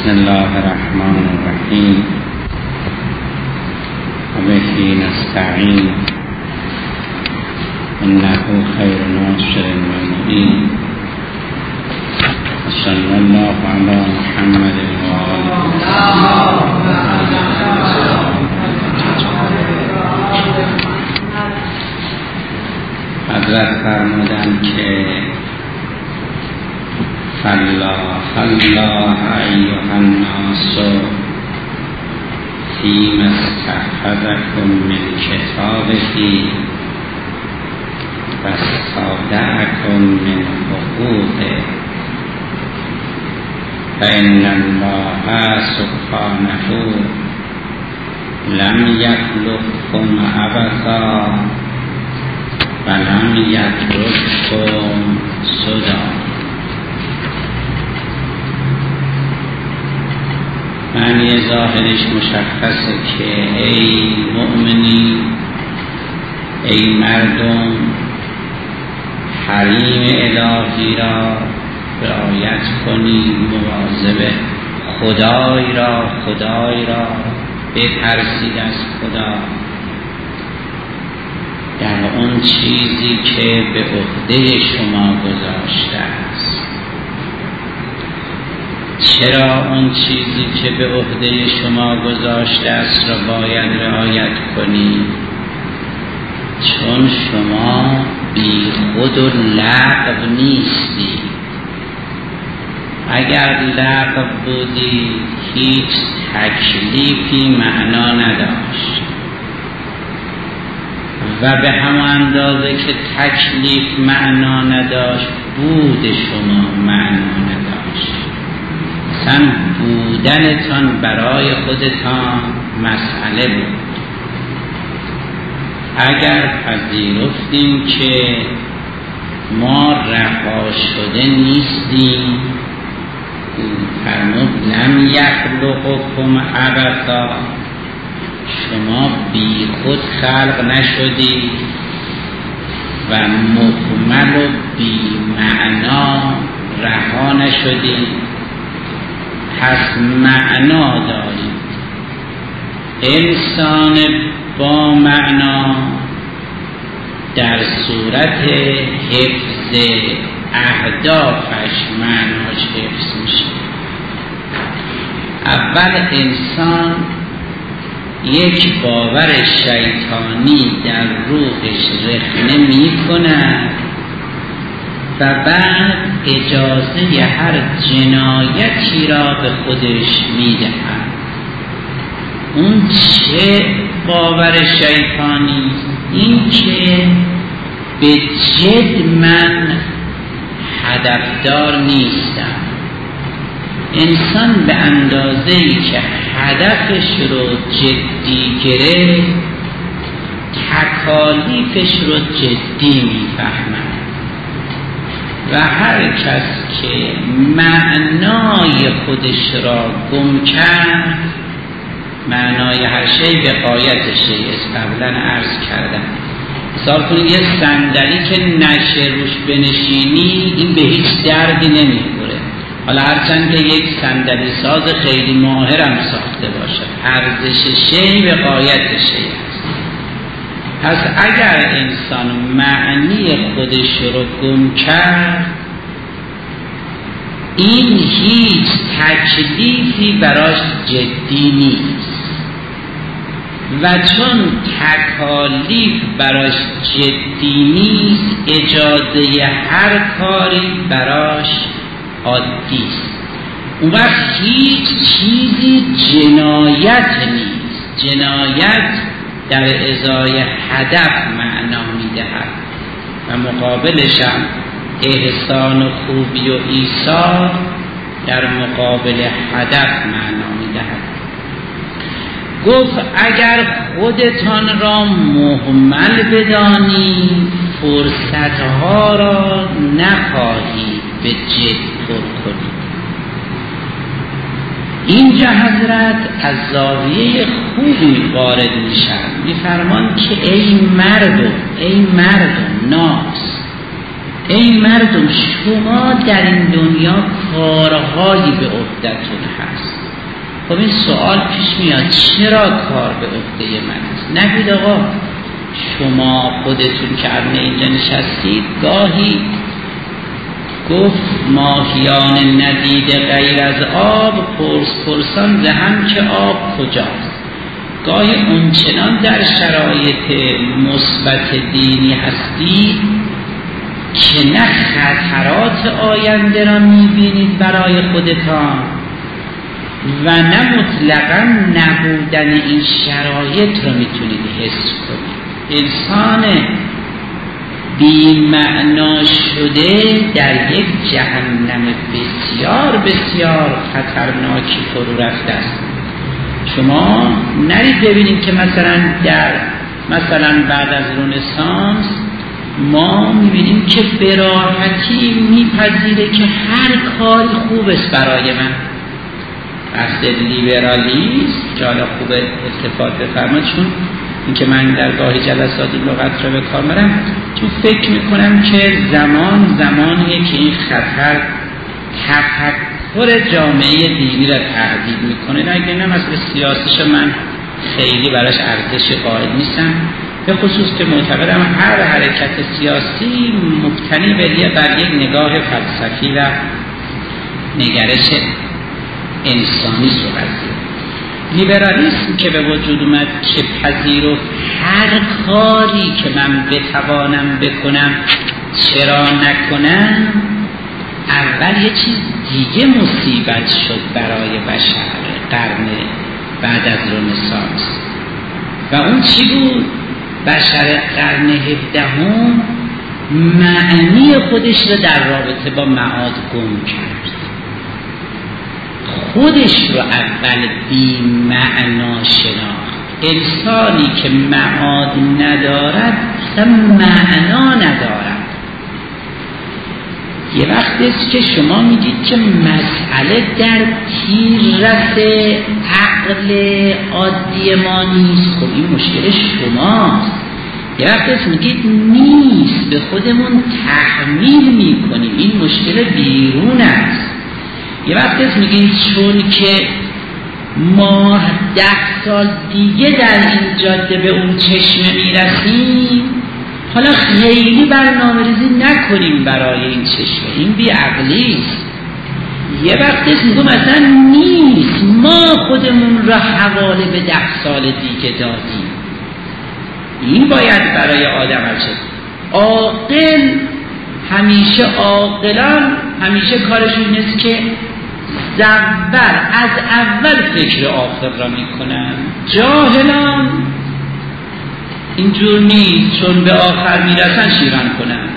بسم الله الرحمن الرحیم و به نستعین انه خیر ناصر و معین صلی الله علی محمد و آله. حضرت فرمودند که فالله ایها الناس فیما استحفظکم من کتابه و استودعکم من حقوقه فإن الله سبحانه لم یخلقکم عبثا ولم یترککم سدی. معنی ظاهرش مشخصه که ای مؤمنی، ای مردم، حریم الهی را رعایت کنید، مواظب خدای را بترسید از خدا در اون چیزی که به عهده شما گذاشته است. چرا اون چیزی که به عهده شما گذاشته است را باید رعایت کنید؟ چون شما بی خود و لغو نیستی. اگر لغو بودی هیچ تکلیفی معنا نداشت و به همان اندازه که تکلیف معنا نداشت بود شما معنا نداشت. اصلا بودنتان برای خودتان مسئله بود. اگر پذیرفتیم که ما رها شده نیستیم، فرمود لم یخلقکم عبثا، شما بی خود خلق نشدید و مهمل و بی معنا رها نشدید، پس معنا دارید. انسان با معنا در صورت حفظ اهدافش معناش حفظ میشه. اول انسان یک باور شیطانی در روحش رخنه میکنه و بعد اجازه هر جنایتی را به خودش میدهد. اون چه باور شیطانی؟ این که به جد من هدفدار نیستم. انسان به اندازه‌ای که هدفش رو جدی گرفت تکالیفش رو جدی میفهمد و هر کس که معنای خودش را گم کرد، معنای هر شی به قایتشه. قبلا عرض کردم حساب کنید یه صندلی که نشه روش بنشینی این به هیچ دردی نمیخوره. حالا هرچند که یک صندلی ساز خیلی ماهرم ساخته باشه، ارزش شی به قایت شی است. پس اگر انسان معنی خودش رو گم کرد، این هیچ تکلیفی براش جدی نیست و چون تکالیف براش جدی نیست، اجازه هر کاری براش عادی است. اون وقت هیچ چیزی جنایت نیست. جنایت در ازای هدف معنا میدهد و مقابلش هم احسان و خوبی و ایثار در مقابل هدف معنا میدهد. گفت اگر خودتان را مهمل بدانید، فرصتها را نخواهید به جد پر کنید. اینجا حضرت از زاویه خوبی وارد میشن، میفرمان که ای مردم ناس، ای مردم شما در این دنیا کارهایی به عهدتون هست. خب این سوال پیش میاد چرا کار به عهده من است؟ نگید آقا شما خودتون که اینجا نشستید گاهی گفت ماهیان ندیده غیر از آب پرسان زهم که آب کجاست. گاهی اونچنان در شرایط مثبت دینی هستید که نه خطرات آینده را میبینید برای خودتان و نه مطلقا نبودن این شرایط را میتونید حس کنید. انسان بی‌معنا شده در یک جهنم بسیار بسیار خطرناکی فرو رفته است. شما نرید ببینید که مثلا بعد از رنسانس ما میبینیم که به راحتی میپذیره که هر کاری خوب است برای من. بحث لیبرالیسم جالا خوب التفات بفرمایید، چون اینکه من در گاه جلسات این لغت را به کار برم، چون فکر میکنم که زمانیه که این خطر تفکر جامعه دینی را تهدید میکنه. اگر نه مسئله سیاسیش من خیلی براش ارزش قائل نیستم، به خصوص که معتقدم هر حرکت سیاسی مبتنی بر یک نگاه فلسفی و نگرش انسانی صورت گیرد. لیبرالیسم که به وجود اومد که پذیرفت هر کاری که من بتوانم بکنم چرا نکنم، اول یه چیز دیگه مصیبت شد برای بشر قرن بعد از رنسانس و اون چی بود؟ بشر قرن 17 معنی خودش رو در رابطه با معاد گم کرد. خودش رو اول بی معنا شناخت. انسانی که معاد ندارد اصلا معنا ندارد. یه وقت است که شما میگید که مسئله در تیررس عقل عادی ما نیست. خب این مشکل شماست. یه وقت است میگید نیست، به خودمون تحمیل میکنیم، این مشکل بیرون است. یه وقت است میگید چون که ما 10 سال دیگه در این جاده به اون چشمه میرسیم، حالا خیلی برنامه‌ریزی نکنیم برای این چشمه، این بی‌عقلی است. یه وقت است میگم اصلا نیست، ما خودمون را حواله به 10 سال دیگه دادیم. این باید برای آدم هست. عاقل عاقلان همیشه کارشون نیست که از اول فکر آخر را میکنن. جاهلان اینجور نیست، چون به آخر میرسن شیران کنن.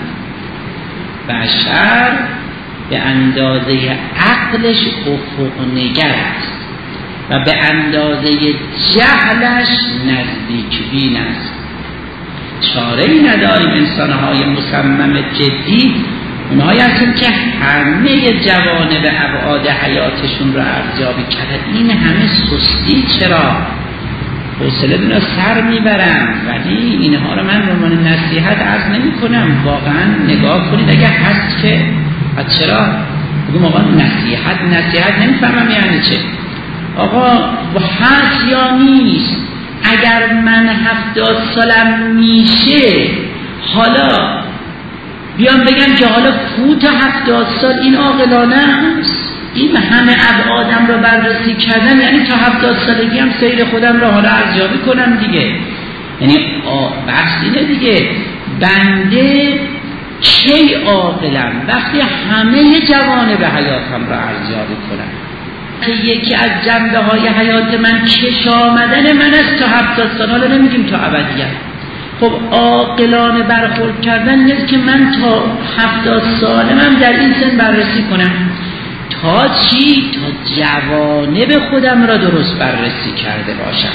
بشر به اندازه عقلش افق نگر است و به اندازه جهلش نزدیک بین است. چاره‌ای نداریم. انسان‌های مصمم جدی اونهایی هستن که همه جوانب ابعاد حیاتشون رو ارزیابی کردن. این همه سستی چرا؟ حوصله دونه سر میبرم، ولی اینها رو من به عنوان نصیحت عرض نمی کنم. واقعا نگاه کنید اگه هست که چرا بگم آقا نصیحت نمیفهمم یعنی چه. آقا هست یا نیست؟ اگر من 70 سالم میشه حالا بیام بگم که حالا فوت 70 سال این عاقلانه است؟ این همه ابعادم رو بررسی کردم، یعنی تا 70 سالگی هم سیر خودم رو حالا ارزیابی کنم دیگه. یعنی بحث اینه دیگه، بنده کی عاقلم؟ وقتی همه جوانب حیاتم رو ارزیابی کنم. یکی از جنبه های حیات من کش آمدن من است تا 70 سال، حالا نمیگیم تا ابدیت. خب عاقلانه برخورد کردن نیست که من تا 70 سالم در این سن بررسی کنم. تا چی؟ تا جوانب خودم را درست بررسی کرده باشم.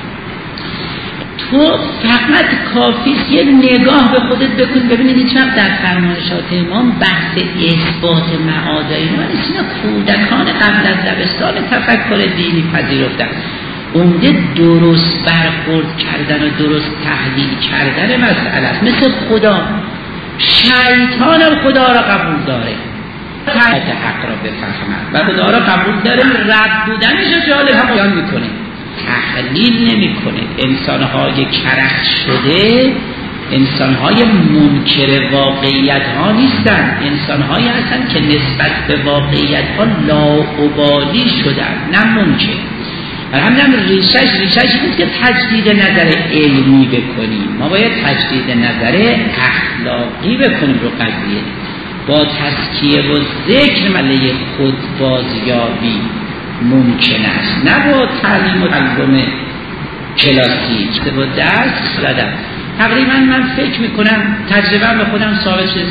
تو فقط کافیست یه نگاه به خودت بکن ببینید هیچ وقت در فرمایشات امام بحث اثبات معاد اینا نیست. اینا کودکان قبل از دبستان تفکر دینی پذیرفتن. عمده درست برخورد کردن و درست تحلیل کردن مسئله است. مثل خدا، شیطان هم خدا را قبول داره. حق را بفهمد و خدا را قبول داره. رد بودنش رو جالب هم بیان میکنه، تحلیل نمیکنه. انسانهای کرخ شده انسانهای منکر واقعیت ها نیستن، انسانهایی هستن که نسبت به واقعیت ها لاابالی شدن، نه منکر. و همینم ریشش بود که تجدید نظر علمی بکنیم. ما باید تجدید نظر اخلاقی بکنیم رو قضیه. با تزکیه و ذکر مله خود بازیابی ممکن است، نه با تعلیم و علم کلاسیک. با درس دادم تقریبا من فکر میکنم تجربه به خودم ثابت شد،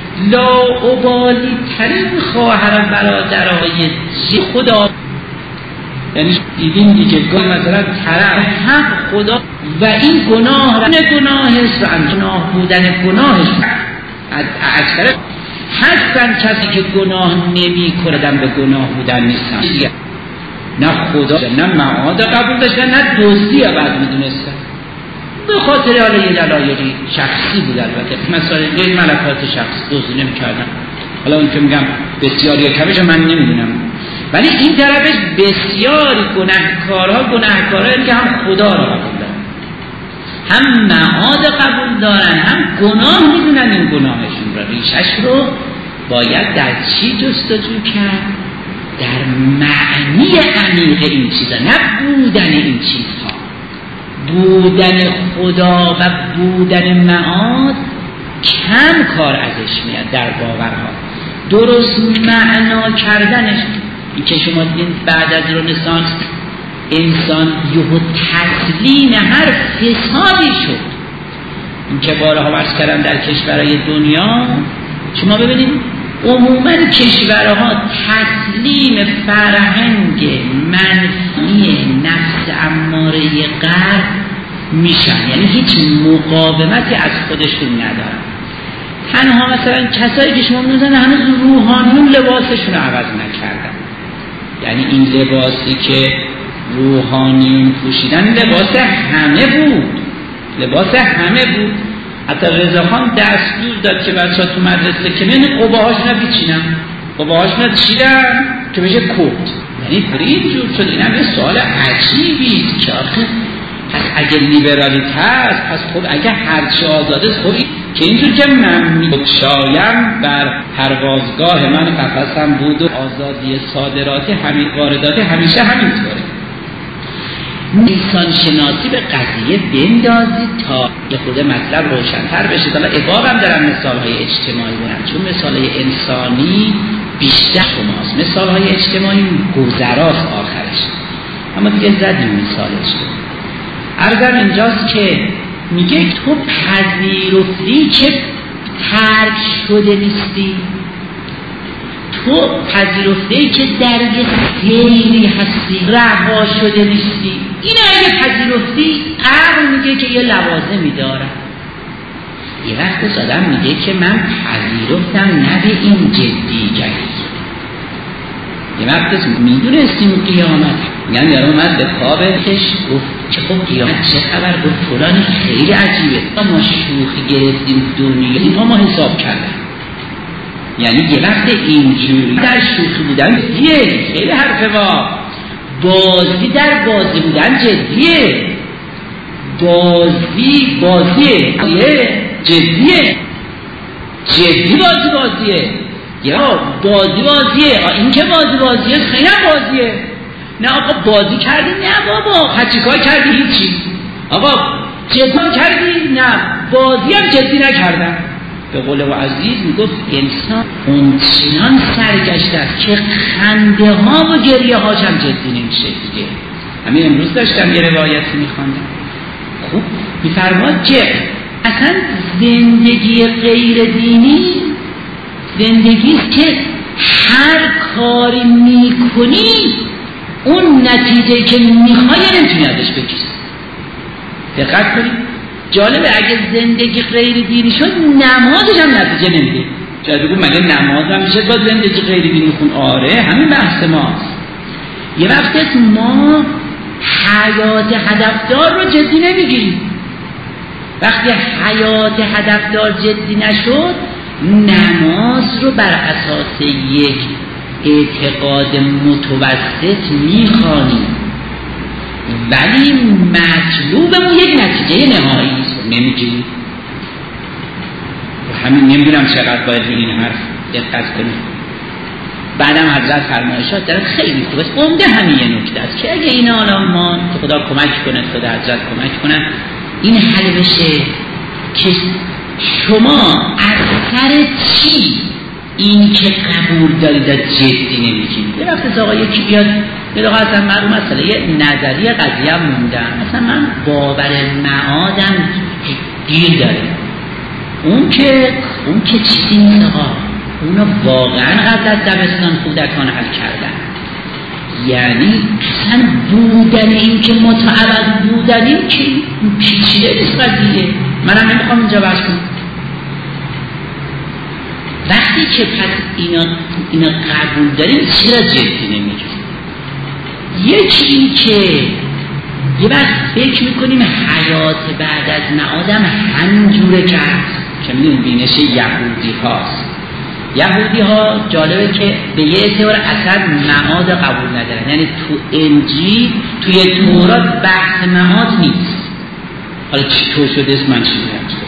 لاابالی ترین خواهر برادرای خدا، یعنی دیدیم دیگه گاهی مثلا طرف حق خدا و این گناهش و گناه بودن گناهش اکثر هستن کسی که گناه نمی کردن به گناه بودن نیستن، نه خدا نه معاد قبول داشتن نه دزدی بعد میدونستن، به خاطر حالا یه دلایلی شخصی بود. البته مثلا این ملکات شخصی دزدی نمی کردن، حالا اون که میگم بسیاری کمش من نمیدونم، ولی این طرفش بسیاری گناهکارایی که هم خدا را قبول دارن، هم معاد قبول دارن، هم گناه میدونن. این گناهشون را ریشش رو باید در چی جستجو کرد؟ در معنی عمیق این چیزا، نه بودن این چیزها. بودن خدا و بودن معاد کم کار ازش میاد در باورها. درست معنا کردنش، این که شما دیدین بعد از رنسانس انسان یهو تسلیم هر فسادی شد. این که بارها عرض کردم در کشورهای دنیا شما ببینید عموما کشورها تسلیم فرهنگ منفی نفس اماره غرب میشن، یعنی هیچ مقاومتی از خودشون ندارن. تنها مثلا کسایی که شما می‌دونن هنوز روحانیون لباسشون رو عوض نکردن، یعنی این لباسی که روحانیون پوشیدن لباس همه بود. حتی رضاخان دستور داد که بچه‌ها تو مدرسه که میان قباهاشون رو بچینن، قباهاشون رو چیدن که بشه کت، یعنی برید جور شد. این هم یه سوال عجیبیست که آخه پس اگه لیبرالیت هست، پس خب اگه هرچی آزاده است، خب که اینجور که من می‌شایم بر پروازگاه من قفسم بود و آزادی صادراتی وارداتی همیشه همینطوره. انسان شناسی به قضیه بندازید تا یه خود مطلب روشن‌تر بشه. حالا ابابم دارم مثال‌های اجتماعی برم، چون مثال‌های انسانی بیشتر شماست، مثال‌های اجتماعی گذراست آخرش، اما دیگه زدیم مثالش. عرضم اینجاست که میگه تو پذیرفتی که ترک شده نیستی، تو پذیرفتی که در یه سیری هستی، رها شده نیستی. این اگه پذیرفتی عقل میگه که یه لوازمی داره. یه وقت آدم میگه که من پذیرفتم نه به این جدیگری. یه وقت میدونستیم قیامت، میگن یارو اومد به خوابش گفت که خب قیامت چه خبر؟ گفت فلان خیلی عجیبه، ما شوخی گرفتیم دنیا اینها ما حساب کردن. یعنی یه وقت اینجوری در شوخی بودن جدیه، خیلی حرف با بازی در بازی بودن جدیه، بازیه جدیه، جدی بازیه، یا بازیه. این که بازیه خیلی بازیه. نه آقا بازی کردی؟ نه بابا خچیکار کردی؟ هیچی. آقا جدی کردی؟ نه بازی هم جدی نکردم. به قول و عزیز میگفت انسان اونچنان سرگشته است که خنده ها و گریه هاش هم جدی نمیشه دیگه. همین امروز داشتم یه روایتی میخواندم، خوب میفرماد که اصلا زندگی غیر دینی زندگی است که هر کاری میکنی اون نتیجه که میخوای نمیتونی ازش بگیری. دقت کنید، جالبه اگه زندگی غیر دینی شد نمازش هم نتیجه نمیده. شاید بگو مگه نماز هم میشه با زندگی غیر دینی خون؟ آره همین بحث ماست. یه وقت ما حیات هدفدار رو جدی نمیگیریم. وقتی حیات هدفدار جدی نشد نماز رو بر اساس یک اعتقاد متوسط میخوانیم، ولی مطلوبمون یک نتیجه نهایی است. نمیگیم همین نمیدونم چقدر باید به این حرف دقت کنیم. بعدم حضرت فرمایشات دارن خیلی خوبه. عمده همین یه نکته است که اگه این حالا ما خدا کمک کنه، خدا حضرت کمک کنن این حل بشه که شما از سر چی این که قبول دارید جدی نمیگید. یه وقت از آقا یکی بیاد یه دقیقه اصلا معلوم مثلا یه نظریه قضیه هم موندم، مثلا من باور معادم گیر داره، اون که چیزی نیست آقا، اونا واقعا قبل از دبستان کودکان حل کردن. یعنی اصلا بودن این که متعبد بودنیم که پیچیده نیست قضیه. منم نمیخوام اینجا بحث کنم. وقتی که پس اینا قبول داریم چرا جدی نمیگیم؟ یکی این که یه وقت فکر میکنیم حیات بعد از معادم همینجوره کرد که میدونیم بینش یهودی هاست. یهودی ها جالبه که به یه اعتبار اصلا معاد قبول ندارن، یعنی تو انجیل توی تورات بحث معاد نیست. حالا چطور شده است من چی میگم؟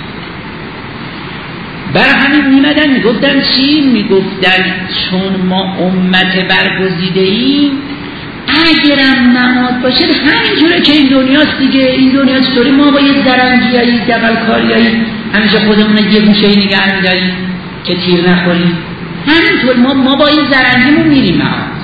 برای همین میمدن میگفتن چی؟ میگفتن چون ما امت برگزیده ایم اگرم معاد باشه همینجوره که این دنیاست دیگه. این دنیا چطوری ما با یه زرنگیایی دقلکاریایی همیشه خودمون یه گوشه‌ای نگه می‌داریم که تیر نخوریم، همینطور ما با این زرنگیمون میریم معاد.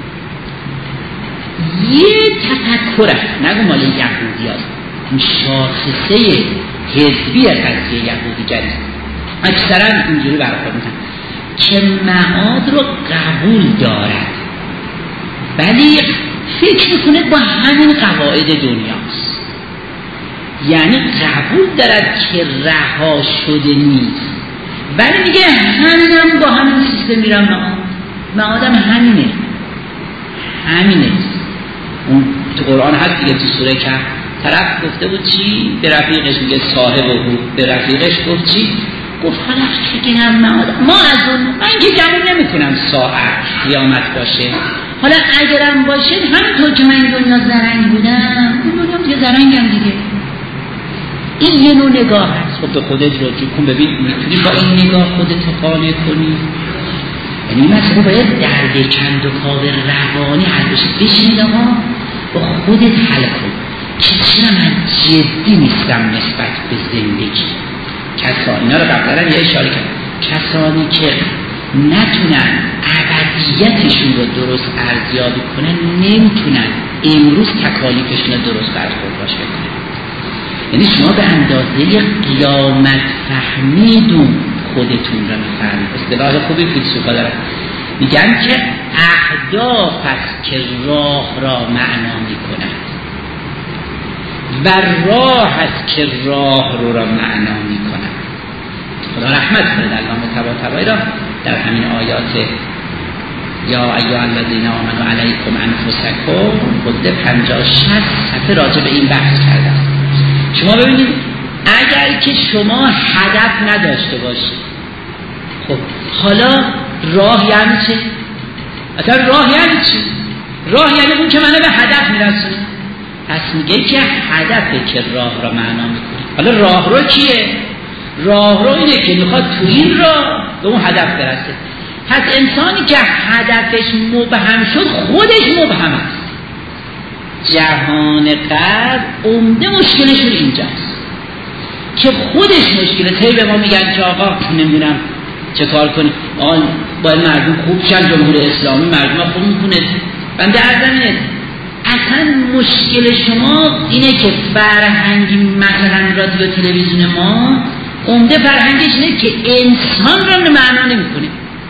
یه تفکره نگو مال یهودی هست، این شاخصه حزبی قضیه یهودیگری اکثرا اینجوری برخورد میکنن که معاد رو قبول دارد ولی فکر میکنه با همین قواعد دنیاست، یعنی قبول دارد که رها شده نیست ولی میگه همینم با همین سیستم میرم معادم همینه. اون تو قرآن هست دیگه، تو سوره که طرف گفته بود چی؟ به رفیقش میگه صاحب بود، به رفیقش گفت چی؟ گفت حالا فکرم معادم ما از اون من که گمون نمی کنم ساعت قیامت باشه، حالا اگرم باشه همینطور که من این دنیا زرنگ بودم این دنیا دیگه زرنگم دیگه. این یه نوع نگاه هست. خب به خودت رجوع کن ببین میتونی با این نگاه خودت قانع کنی. یعنی مثلا باید درد کند و کاو روانی حل بشه. بشینید آقا با خودت حل کن که چرا من جدی نیستم نسبت به زندگی. اینا رو قبلا یه اشاره کردم، کسانی که نتونن ابدیتشون رو درست ارزیابی کنن نمیتونن امروز تکالیفشون رو درست برخورداش بکنن. یعنی شما به اندازه قیامت فهمیدون خودتون رو میفهمید. اصطلاح خوبی فیلسوفا دارن میگن که اهداف است که راه را معنا میکنند و راه است که راه رو را معنا میکنند. خدا رحمت کنه علامه طباطبایی را در همین آیات یا ایها الذین آمنوا علیکم انفسکم خود 50 60 صفحه راجع به این بحث کرده. شما ببینید اگر که شما هدف نداشته باشید، خب حالا راه یعنی چه؟ اصلا راه یعنی چی؟ راه یعنی اون که منو به هدف میرسونه. پس میگه که هدفه که راه را معنا میکنه. حالا راه رو کیه؟ راه رو اینه که میخواد تو این راه به اون هدف برسه. پس انسانی که هدفش مبهم شد خودش مبهم است. جهان غرب عمده مشکلشون اینجاست که خودش مشکله. هی به ما میگن که آقا نمیدونم چه کار کنیم، آقا باید مردم خوب شن، جمهوری اسلامی مردم خوب میکنه. بنده عرضم اصلا مشکل شما اینه که فرهنگی مثلا رادیو تلویزیون ما عمده فرهنگش اینه که انسان را معنا نمیکنه.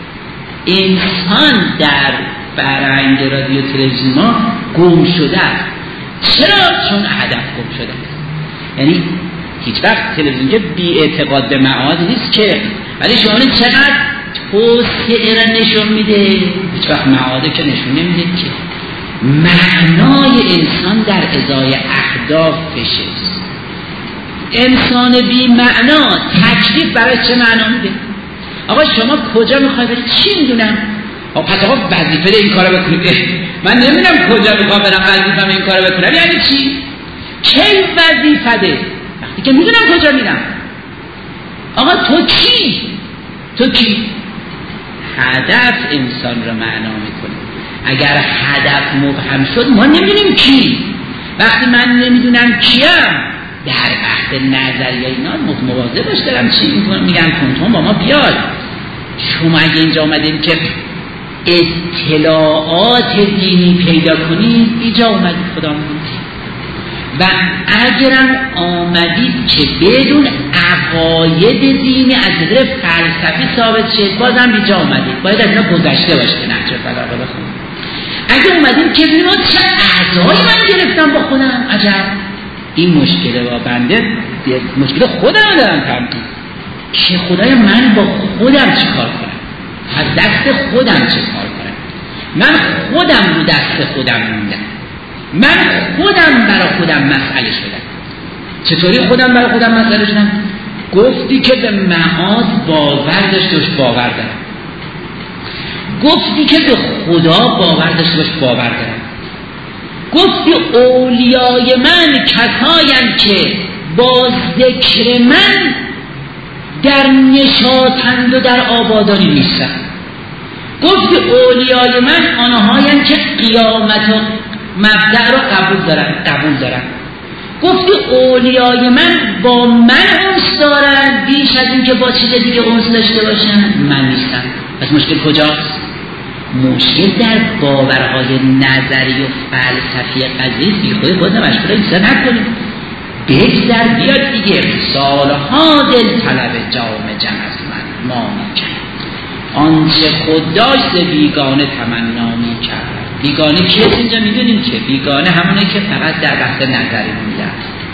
انسان در فرهنگ رادیو تلویزیون ما گم شده است. چرا؟ چون هدف گم شده است. یعنی هیچ وقت تلویزیون که بی اعتقاد به معاد نیست که، ولی شما چقدر توسعه را نشون میده، هیچ وقت معاده که نشون نمیده که معنای انسان در ازای اهدافش است. انسان بی معنا تکلیف برای چه معنا میده؟ آقا شما کجا میخوای بری؟ چی میدونم؟ پس آقا وظیفه این کارو بکنید. من نمیدونم کجا میخوام برم وظیفه‌م این کارو بکنم. یعنی چی؟ چه وظیفه؟ وقتی که میدونم کجا میرم. آقا تو کی؟ تو کی؟ هدف انسان رو معنا میکنه. اگر هدف مبهم شد ما نمیدونیم کی. وقتی من نمیدونم کیم در بحث نظریه اینا مواظب باش دارم چی میگن کنتون با ما بیاد. شما اگه اینجا آمدین که اطلاعات دینی پیدا کنید اینجا اومدید خدا میگه و اگرم آمدید که بدون عقاید دینی از نظر فلسفی ثابت شد بازم اینجا آمدید باید از اینا گذشته باشه که نهج البلاغه بخونید. اگه اومدیم که ببینیم چه اعضایی من گرفتم با خودم عجب این مشکله با بنده مشکل خودم دارم تمکین که خدای من با خودم چی کار کنم از دست خودم چه کار کنم من خودم رو دست خودم موندم من خودم برای خودم مسئله شدم چطوری خودم برای خودم مسئله شدم گفتی که به معاد باور داشته باور دارم گفتی که به خدا باور داشته باش باور دارم گفتی اولیای من کسایند که با ذکر من در نشاطند و در آبادانی نیستند گفتی اولیای من آنهایند که قیامت و مبدأ رو قبول دارن گفتی اولیای من با من انس دارن بیش از این که با چیز دیگه انس داشته باشن من نیستم پس مشکل کجاست؟ مشکل در باورهای نظری و فلسفی قضیه بی خود نمشکل ایسا نکنیم بگذر بیاد دیگه سالها دل طلب جام جم از من ما میکرد آنچه خود داشت بیگانه تمنا میکرد بیگانه کیست اینجا میدونیم که بیگانه همونه که فقط در بحث نظری میده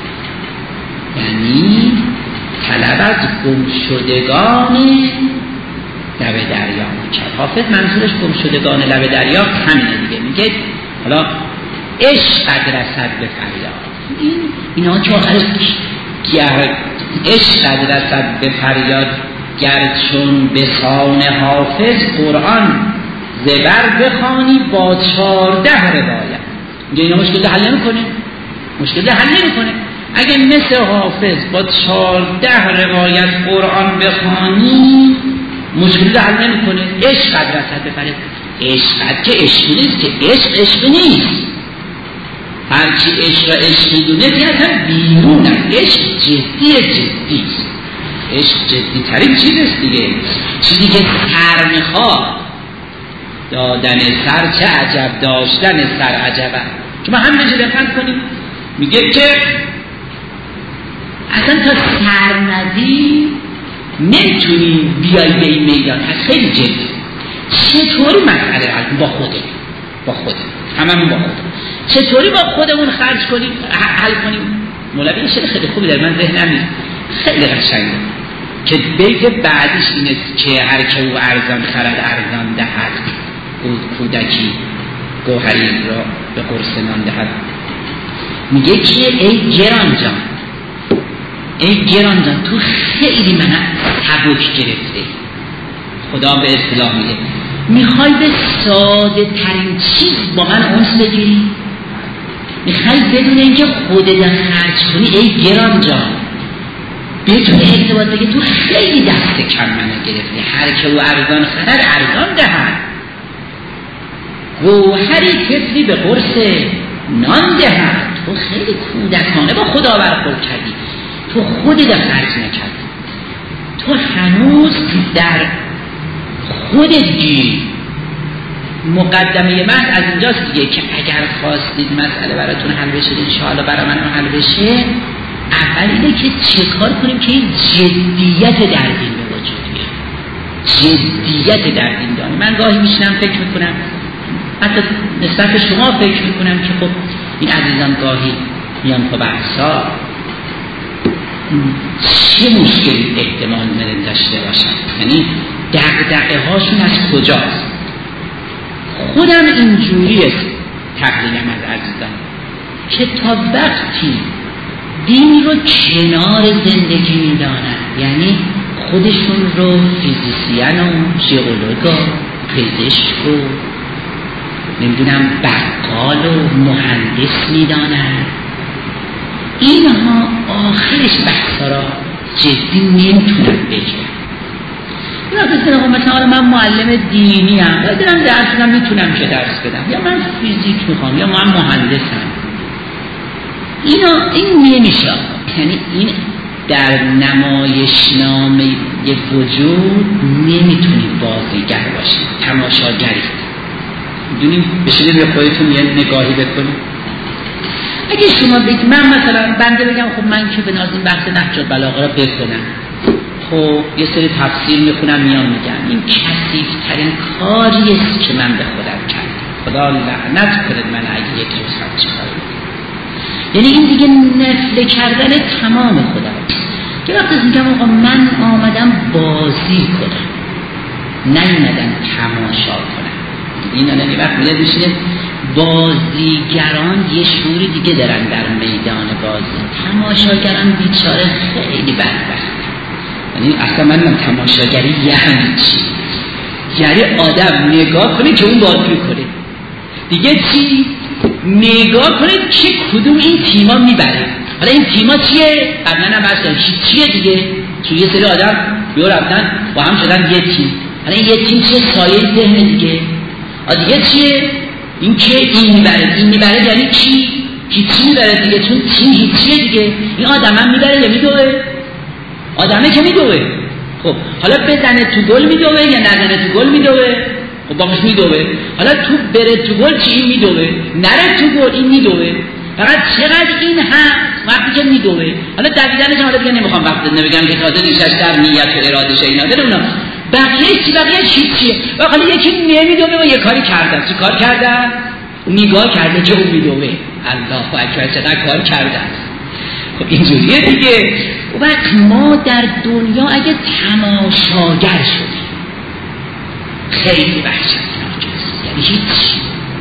یعنی طلب از گمشدگان لب دریا میکرد حافظ منظورش گمشدگان لب دریا همینه دیگه میگه حالا عشق قد رسد به فریاد اینا که آخرش عشق قد رسد به فریاد گرچون به خوان حافظ قرآن زبر بخوانی با 14 روایت میگه اینا مشکل حل نمیکنه مشکل حل نمیکنه اگه مثل حافظ با 14 روایت قرآن بخوانی مشکل حل نمیکنه عشق قد رسد به فریاد عشق که عشقی نیست که عشق نیست هرچی عشق را عشقی دونه که اصلا بیرون عشق جدیست عشق جدی ترین چیزست دیگه چیزی که سر میخواد دادن سر چه عجب داشتن سر عجبه که ما همین جا دقت کنیم میگه که اصلا تا سر ندی نمیتونی بیایی به این میدان خیلی جدی چطوری مسئله حل با خودت هممون با خودمون چطوری با خودمون خرج کنیم حل کنیم مولوی این شعر خیلی خوبی در من ذهنم نیست خیلی قشنگه که بیت بعدیش اینه که هر که او ارزان خرد ارزان دهد کودکی گوهری را به قرص نان دهد میگه که ای گران جان تو خیلی من سبک گرفته خدا به اصطلاح میگه میخوای به ساده ترین چیز با من انس بگیری میخوای بدون اینکه خودت خرج کنی ای گران جان بدون ارتباط بگه تو خیلی دست کم منو گرفتی هر که او ارزان خرد ارزان دهد گوهری کسی به قرص نان دهد تو خیلی کودکانه با خدا برخورد کردی تو خودت خرج نکردی تو هنوز در خودت گیری مقدمه من از اینجاست دیگه که اگر خواستید مسئله براتون حل بشه انشاءالله برای من حل بشه اول اینه که چه کار کنیم که این جدیت در دین به وجود بیاد جدیت در دین دارم من گاهی میشنم فکر میکنم حتی نسبت شما فکر میکنم که خب این عزیزان گاهی میان تو بحثا چه مشکلی احتمال من داشته باشن یعنی دغدغه هاشون از کجاست خودم اینجوریه تقلیدم از عزیزان که تا وقتی دین رو کنار زندگی میدانن یعنی خودشون رو فیزیسین و ژئولوگ و پزشک و نمیدونم بقال و مهندس میدانن. اینها آخرش بحثا را جدی نمیتونن بگیرن. مثلا من معلم دینی ام و دارم درس بدم، میتونم که درس بدم، یا من فیزیک میخوام، یا من مهندسم. این نمیشه. یعنی این در نمایشنامه وجود نمیتونی بازیگر باشی، تماشاگری. میدونیم بشینید به خودتون یه نگاهی بکنید. اگه شما بگید من مثلا بنده بگم خب من که به نازین بحث نهج البلاغه را بکنم، خب یه سری تفسیر میخونم میام میگم این کثیف‌ترین کاری است که من به خودم کردم، خدا لعنت کنه من اگه یک روز هم چیکاری. یعنی این دیگه نفله کردن تمام خودم. که وقتی میگم آقا من آمدم بازی کنم، نیومدم تماشا کنم. این الان یه وقت میاد میشینه بازیگران یه شوری دیگه دارن در میدان بازی، تماشاگران بیچاره خیلی بدبخت. یعنی اصلا من تماشاگری یعنی چی؟ یعنی آدم نگاه کنه که اون بازی کنه، دیگه چی؟ نگاه کنه که کدوم این تیما میبره. حالا این تیما چیه؟ قبلا هم بحث چیه دیگه؟ چون یه سری آدم یه رفتن با هم شدن یه تیم. حالا این یه تیم چیه؟ سایه ذهن دیگه. دیگه چیه؟ این که این میبره یعنی چی؟ هیچی میبره دیگه، چون تیم هیچیه دیگه. این آدم هم میبره یا میدوه؟ آدمه که میدوه. خب حالا بزنه تو گل میدوه یا نزنه تو گل میدوه؟ خب باقیش میدوه. حالا تو بره تو گل چی؟ این میدوه. نره تو گل این میدوه. فقط چقدر این هست وقتی که میدوه. حالا دویدنش حالا دیگه نمیخوام وقت نمیگم که تازه ریشش در نیت و ارادهش اینا داره اونا. بقیه چی؟ بقیه چیه؟ و حالا یکی نمیدوه و یه کاری کردن. چی کار کردن؟ نگاه کرده که اون میدوه. الله اکبر چقدر کار کردن. خب اینجوریه دیگه. وقت ما در دنیا اگه تماشاگر شدیم خیلی وحشتناک است. یعنی هیچ.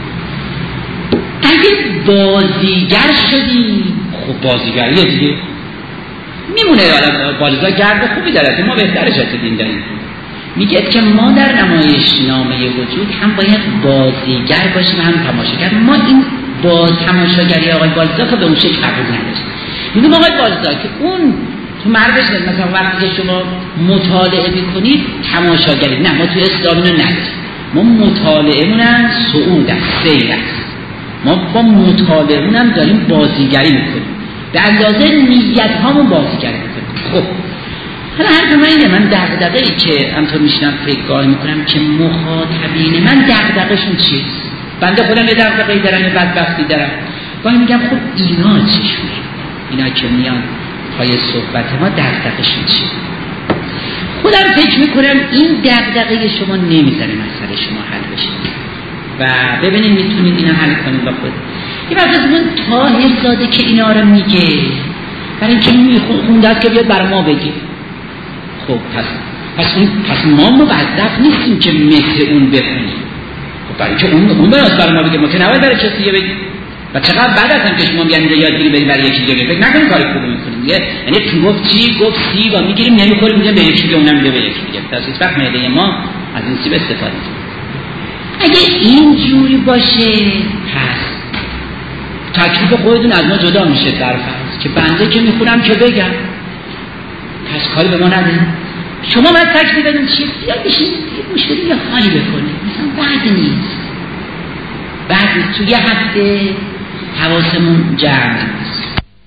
اگه بازیگر شدیم خب بازیگریه دیگه میمونه. بازیگر گرد خوبی داره، ما بهترش هستیم داریم. میگه که ما در نمایشنامه وجود هم باید بازیگر باشیم هم تماشاگر. ما این با تماشاگری آقای بالزاک به اون شکل قبول نداشتیم. میگم آقای بالزاک اون تو مردش مثلا وقتی شما مطالعه میکنید تماشاگری، نه ما تو اسلام اینو نداریم. ما مطالعه‌مون هم صعود است، سیر است. ما با مطالعه‌مون هم داریم بازیگری میکنیم، به اندازه نیت هامون بازیگری میکنیم. خب حالا هر من اینه، من دغدغه‌ای که همطور میشنم فکر میکنم که مخاطبین من دغدغه‌شون چیست. بنده خودم یه دغدغه‌ای دارم، یه بدبختی دارم. گاهی میگم خب اینا چشونه، اینا که میان پای صحبت ما دغدغه‌شون چیه. خودم فکر میکنم این دغدغه شما نمیذاره مسئله شما حل بشه و ببینید میتونید اینا حل کنید با خود. یه وقت از من طاهرزاده که اینا رو میگه برای اینکه میخونده است که بیاد برای ما بگه. خب پس ما موظف نیستیم که مثل اون بخونیم. خب برای اینکه اون برای ما بگه، ما که نباید برای کسی دیگه بگیم. و چقدر بعد از هم که شما بیان اینجا یادگیری بریم برای یکی دیگه فکر نکنیم کاری خوبی میکنیم دیگه. یعنی تو گفت چی گفت سی و میگیریم نمیخوریم میگیم به یکی دیگه، اونم میگه به یکی دیگه. پس هیچ وقت معده ما از این سیب استفاده کنیم. اگه اینجوری باشه پس تکلیف خودتون از ما جدا میشه. در فرض که بنده که میخونم که بگم، پس کاری به ما نداریم. شما باید تکلیف بدون چی؟ یا بشین مشکلی یه حالی بکنه، مثلا بعد نیست تو یه هفته حواسمون جمع نیست.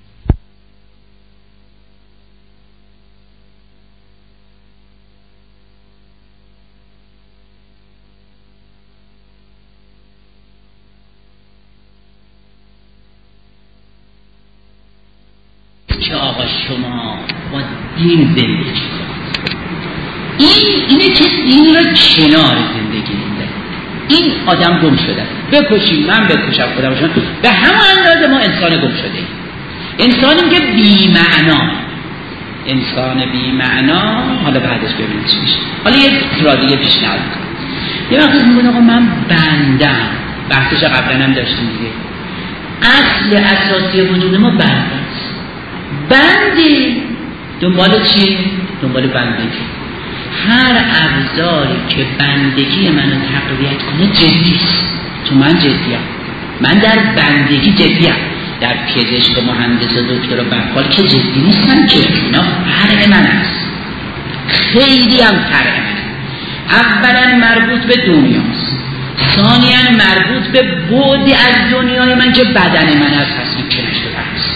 که آقا شما با دین زندگی کنید. اینه که دین را کنار زندگی میده. این آدم گم شده، بکشیم من بکشم خودم، به همه اندازه ما انسان گم شده ایم. انسانیم که بی معنا، انسان بی معنا. حالا بعدش ببینید چی میشه. حالا یه رادیه پیشنهاد کنم. یه وقتی میگن آقا من بندم، بحثش قبلا هم داشتیم دیگه. اصل اساسی وجود ما بند است. بندی دنبال چیه؟ دنبال بندگی. هر ابزاری که بندگی منو تقویت کنه جدیست. تو من جدیم، من در بندگی جدیم. در پزشک و مهندس و دکتر و بقال که جدی نیستم که اینا فرع من است، خیلی هم فرع من. اولا مربوط به دنیاست، ثانیا مربوط به بعدی از دنیای من که بدن من هست این که نشده هست.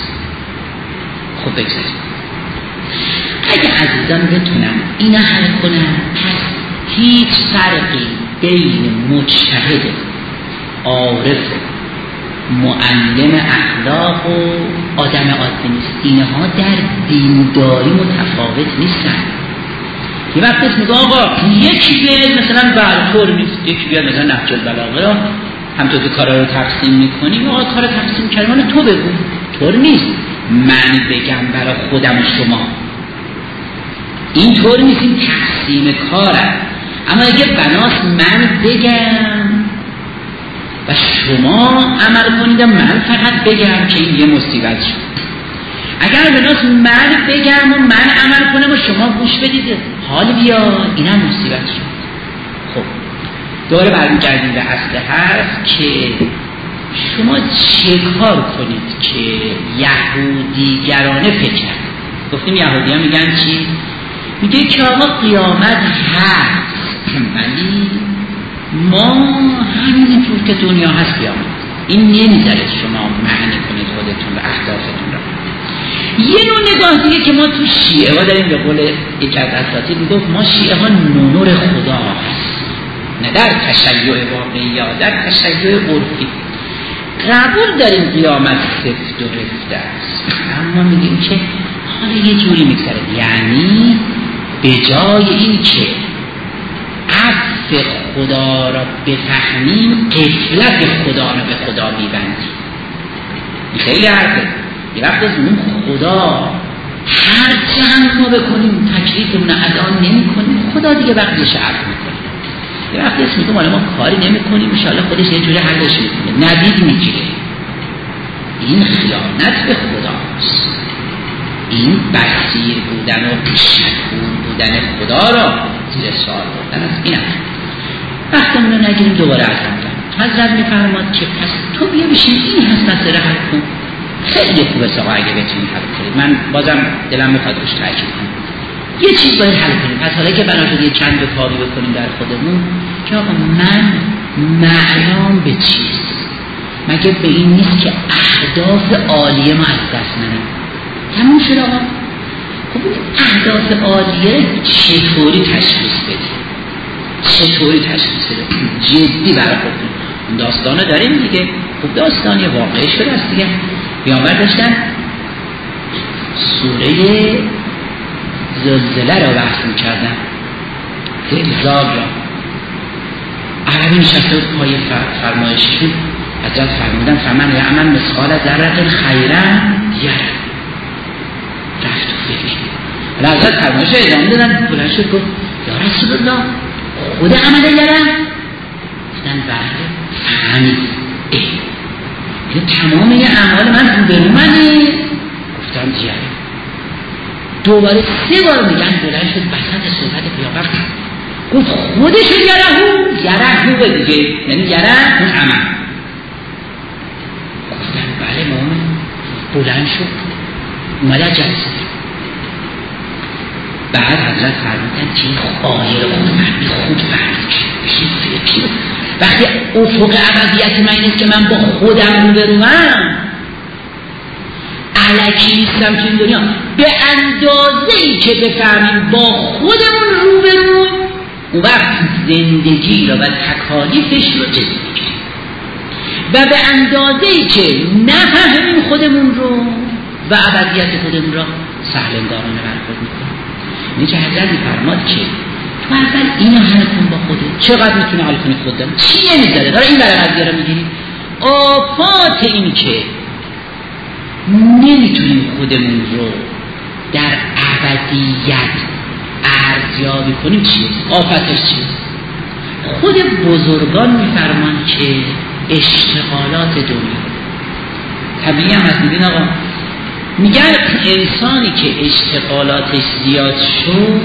خب بگذاریم اگه عزیزان بتونم اینا حل کنم، پس هیچ فرقی بین مجتهد عارف معلم اخلاق و آدم عادی نیست. اینها در دینداری متفاوت نیستن. یه وقت میگه آقا یکی بیاد مثلا برطور نیست، یکی بیاد مثلا نهج البلاغه را همطور که کارا رو تقسیم میکنیم، آقا کار تقسیم کردن تو بگو، طور نیست من بگم برای خودم و شما، این طور نیست، این تقسیم کاره. اما اگه بناس من بگم و شما عمل کنید و من فقط بگم که این یه مصیبت شد. اگر بناس من بگم و من عمل کنم و شما گوش بدید حال بیاد، این هم مصیبت شد. خب دوباره برمیگردیم به اصل هست که شما چه کار کنید که یهودیگرانه فکر کنید. گفتیم یهودی ها میگن چی؟ میگه که آقا قیامت هست ولی ما همینطور که دنیا هست قیامت. این نمیذاره شما معنی کنید خودتون و اهدافتون را. یه نوع نگاه دیگه که ما تو شیعه ها داریم، به قول یکی از اساتید میگفت ما شیعه ها نور خدا هست، نه در تشیع واقعی یا در تشیع عرفی. قبول داریم قیامت سفت و رفته است، اما میگیم که حالا یه جوری میگذره، یعنی به جای این که عفو خدا را بفهمیم غفلت خدا را به خدا میبندیم. خیلی حرفه. یه وقت از اون خدا هر چه هم ما بکنیم تکلیفمون ادا نمی کنیم، خدا دیگه وقتش عفو میکنه. یه وقت اسم میگم حالا ما کاری نمی کنیم انشاءالله خودش یه جوری حلش میکنه، ندید میگیره. این خیانت به خداست. این بصیر بودن و شکور بودن خدا را زیر سوال بردن است. این است. وقتمون رو نگیریم دوباره از حضرت میفرماد که پس تو بیا بشین این هست مسئله حل کن. خیلی خوبه آقا اگه بتونید حل کنید. من بازم دلم میخواد روش تاکید کنم. یه چیز باید حل کنیم. پس حالا که بنا شد یه چند کاری بکنیم در خودمون که آقا من معنام به چیست؟ مگه به این نیست که اهداف عالیه ما از دست نریم؟ تموم شد آقا. خب این اهداف عالیه چطوری تشخیص بدیم؟ چطوری تشخیص بدیم؟ جدی برای خودمون این داستانو داریم دیگه. خب داستانی واقعی شده است دیگه. پیامبر داشتن سوره زلزله را بحث می‌کردن، زلزال را. عربی نشسته بود پای فرمایششون، حضرت فرمودن فمن یعمل مثقال ذره خیرا یره. رفت و فکر. حضرت فرمایش ادامه دادن، بلند شد گفت یا رسول الله خود عمل یره؟ گفتن بله. فهمید که تمام اعمال من رو به منه. گفتم دیگه دوباره 3 بار میگن. بلند شد وسط صحبت پیامبر گفت خودشون یره دیگه، یعنی یره اون عمل. گفتم بله مؤمن. بلند شد اومده جلسه. بعد حضرت فرمودن که این آیه رو خوب فهمید بشین فکر. وقتی افق ابدیت من اینه که من با خودم روبروم، الکی نیستم تو این دنیا، به اندازه‌ای که بفهمیم با خودمون روبروم، اون وقت زندگی را و تکالیفش رو جدی بگیریم و به اندازه‌ای که نفهمیم خودمون رو و ابدیت خودمون را سهل‌انگارانه برخورد میکنیم. اینه که حضرت می‌فرماد که تو اول اینو حل کن با خودت. چقدر میتونه حل کنی خودت؟ چی نمیذاره؟ داره این برای قضیه رو میگیری. آفات این که نمیتونیم خودمون رو در ابدیت ارزیابی کنیم چیه؟ آفتش چیه؟ خود بزرگان میفرمان که اشتغالات دنیا طبیعی هم از میدین آقا میگن انسانی که اشتغالاتش زیاد شد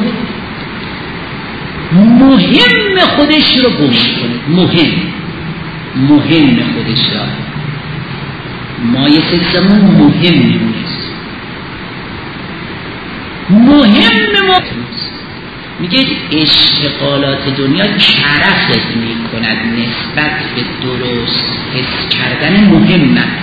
مهم خودش رو گم کنه. مهم خودش را ما یه سلسمون مهم نیست، مهم ما میگه اشتغالات دنیا کرفت میکند نسبت به درست حس کردن مهم نه.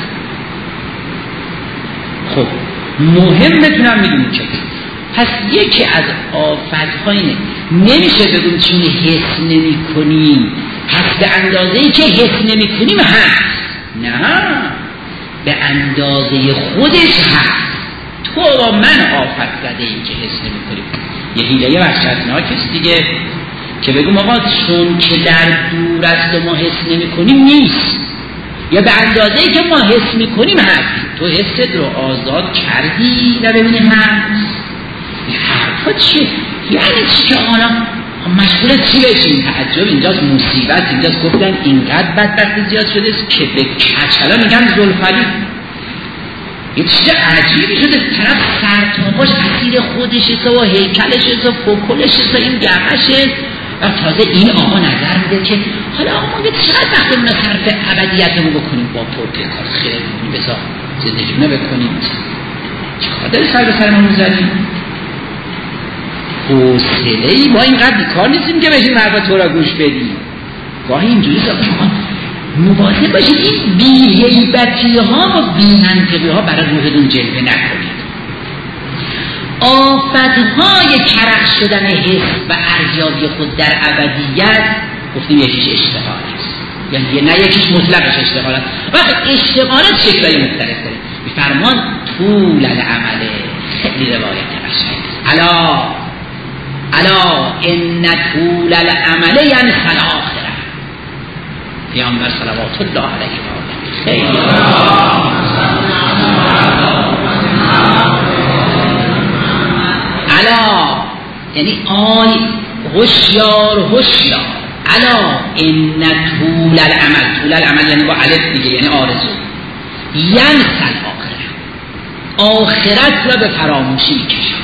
خب مهم بتونم میدونی چه. پس یکی از آفت‌ها اینه نمیشه بگم چون حس نمی کنیم پس به اندازه‌ای که حس نمی کنیم هست. نه، به اندازه خودش هست. تو و من آفت زده این که حس نمی کنیم. یه حیله وحشتناکست دیگه که بگم آقا چون که در دور است و ما حس نمی کنیم نیست، یا به اندازه‌ای که ما حس می کنیم هست. تو حست رو آزاد کردی و ببینیم هست. این حرفا چیه؟ یعنی چی که حالا مشغول چی بشیم؟ تعجب اینجاست، مصیبت اینجاست. گفتن اینقدر بدبختی زیاد شده که به کچلا میگن زلفلی. یه چیز عجیبی شده، طرف سرتاپاش اسیر خودشه و هیکلشه و فوکلشه و این گمشه و تازه این آقا نظر میده که حالا آقا ما چقدر وقتمون رو صرف ابدیتمون بکنیم با پرتکار خیلی کنیم بسا زندگیمونه بکنیم چقدر داری سر به سر ما میزنیم؟ حوصله‌ای ما اینقدر بیکار نیستیم که بشیم حرفا تو را گوش بدیم. گاهی اینجوری شما مواظب باشید این بی‌هیبتی ها و بی‌منطقی ها برای روحتون جلوه نکنید. آفت‌های کرخ شدن حس و ارزیابی خود در ابدیت گفتیم یکیش اشتغال است، یعنی نه یکیش مطلقش اشتغال است. وقتی اشتغالات شکل‌های مختلف داره. می‌فرمان طول العمله، خیلی روایت قشنگه. الا ان طول العمله یعنی الاخره. پیامبر صلوات الله علیه و آله خیلی الا یعنی آی هوشیار الا ان طول العمل یعنی با الف دیگه، یعنی آرزو، یعنی آخرت را به فراموشی میکشن.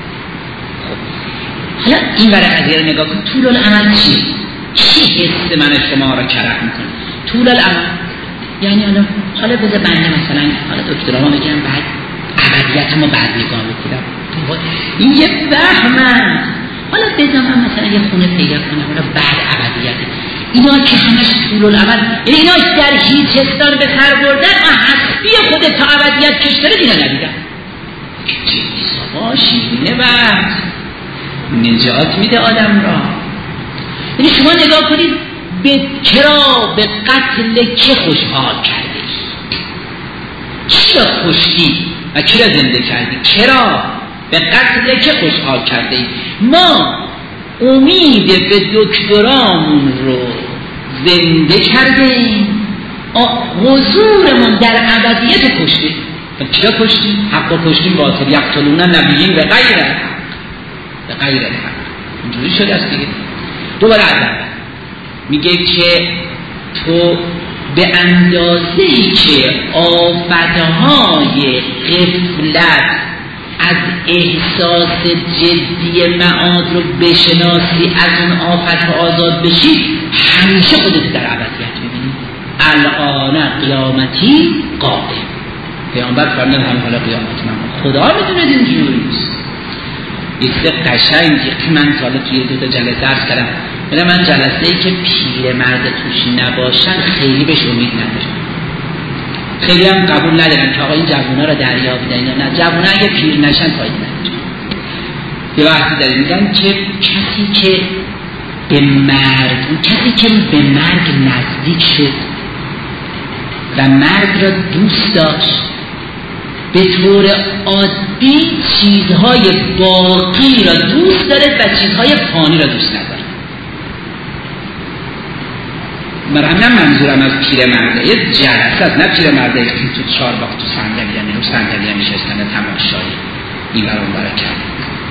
حالا این برای قضیه رو نگاه کن. طول العمل چی حس من شما را کرخ میکنه؟ طول العمل یعنی حالا بذار بنده مثلا حالا دکترها میگن بعد ابدیتمو بعد نگاه میکنم، این یه وهمه. حالا بذار من مثلا یه خونه پیدا کنم حالا بعد ابدیت. اینا که همش طول العمل، یعنی اینا در هیچ حسدار به سر بردن حسبی خود تا ابدیت کشتره دینا ندیدن. چه ایسا شیرینه وقت نجات میده آدم را. یعنی شما نگاه کنید چرا به قتل که خوشحال کرده، چرا کشتی و چرا زنده کردی، چرا به قتل که خوشحال کرده. ما امید به دکترامون رو زنده کردیم، حضورمون در ابدیت کشتیم. چرا کشتیم؟ حق کشتیم باطل یقتلون نبیین و غیر الحق. اینجوری شده است دیگه. دوباره عدد میگه که تو به اندازه‌ای که آفتهای غفلت از احساس جدی معاد رو بشناسی، از اون آفت آزاد بشی، همیشه خودت در ابدیت میبینی. الان قیامتی قائم. پیامبر فرمودن هم حالا قیامت من خدا میدونه اینجوریست. یه چیز قشنگی که من تا حالا توی 2 جلسه عرض کردم، من جلسه‌ای که پیر مرد توش نباشن خیلی بهش امید ندارم، خیلی هم قبول ندارم که آقا این جوونا رو دریا بدن. نه، جوونا اگه پیر نشن فایده نداره. یه وقتی داریم میگن که کسی که به مرگ نزدیک شد و مرگ را دوست داشت، به طور عادی چیزهای باقی را دوست داره و چیزهای فانی را دوست نداره. برای منظورم از پیرمرده یه جلسه است، نه پیرمرده که تو چهارباغ تو صندلی نشستن تماشایی این برام برای کرد.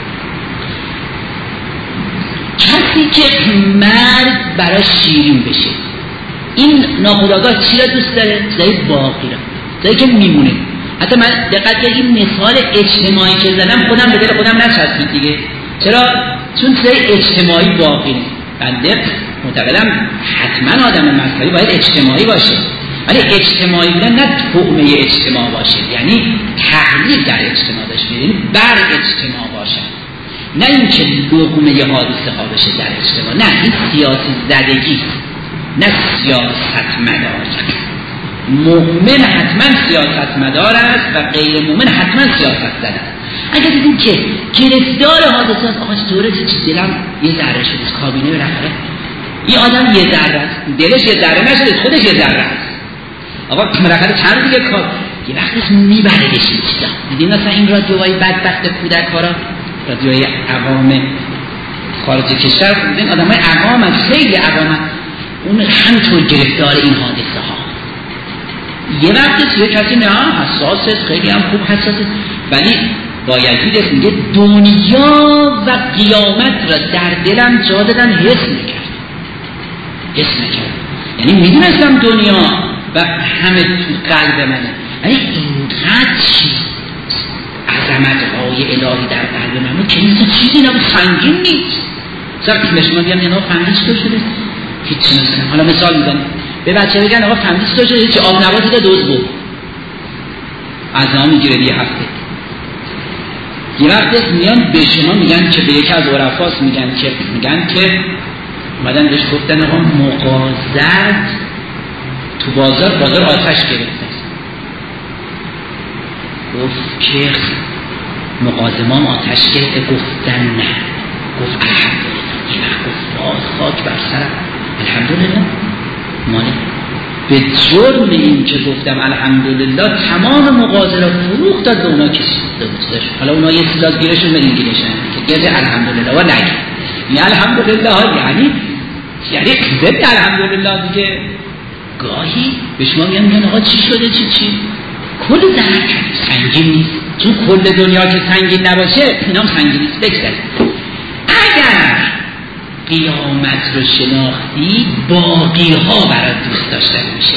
کسی که مرگ برای شیرین بشه، این ناخودآگاه چی را دوست داره؟ چیزای باقی را، چیزایی که میمونه. حتی من دقت کنید این مثال اجتماعی که زدم خودم به دل خودم نچسبید دیگه. چرا؟ چون چیزای اجتماعی باقی نیست. بنده معتقدم حتما آدم مذهبی باید اجتماعی باشه، ولی اجتماعی بودن نه طعمه اجتماع باشه، یعنی تحلیل در اجتماع داشته، یعنی بر اجتماع باشه، نه اینکه لقمه حادثه ها بشه در اجتماع. نه، این سیاسی زدگی، نه سیاست مدار. مؤمن حتما سیاست مدار است و غیر مؤمن حتما سیاست زده است. اگر دیدیم که گرفتار حادثه است، آقا چطوره دلم یه ذره شده، کابینه بالاخره این آدم یه ذره است، دلش یه ذره نشده، خودش یه ذره است. آقا بالاخره چند دیگه کار یه وقتش میبره بشه چیزا. دیدیم مثلا این رادیوهای بدبخت کودک‌ها، رادیوهای عوام خارج کشور، این آدمای عوام خیلی عوام، اون همینطور گرفتار این حادثه ها. یه وقت یه کسی نه حساسه، خیلی هم خوب حساسه، ولی بایدید میگه دنیا و قیامت را در دلم جا دادن، حس میکرد. یعنی میدونستم دنیا و همه تو قلب منه، ولی اینقدر عظمت‌های الهی در قلب منه که این چیزی نبود، سنگین نیست. سر که شما بیام آقا فهمیدی چطور شده؟ هیچ مثلا حالا مثال میزنم به بچه بگن آقا فهمیدی چطور شده؟ هیچ آب نبات ده دوز بود از نام میگیره یه هفته. یه وقت میان به شما میگن که به یکی از عرفاست میگن که اومدن بهش گفتن آقا مغازت تو بازار آتش گرفته است. گفت که مغازمام آتش گرفته؟ گفتن نه. گفت الحمدلله. یه وقت گفت باز خاک بر سرم، الحمدلله. مالی به جرم این که گفتم الحمدلله تمام مغازه را فروخت داد به اونا که سوخته بود. حالا اونا یه چیزا گیرشون به این گیرشن که گرد الحمدلله و نگه این الحمدلله یعنی ضد الحمدلله دیگه. گاهی به شما میگن آقا چی شده چی کل درک سنگین نیست، چون کل دنیا که سنگین نباشه اینام سنگین نیست. بگذارید اگر قیامت رو شناختی باقی ها برات دوست داشته میشه،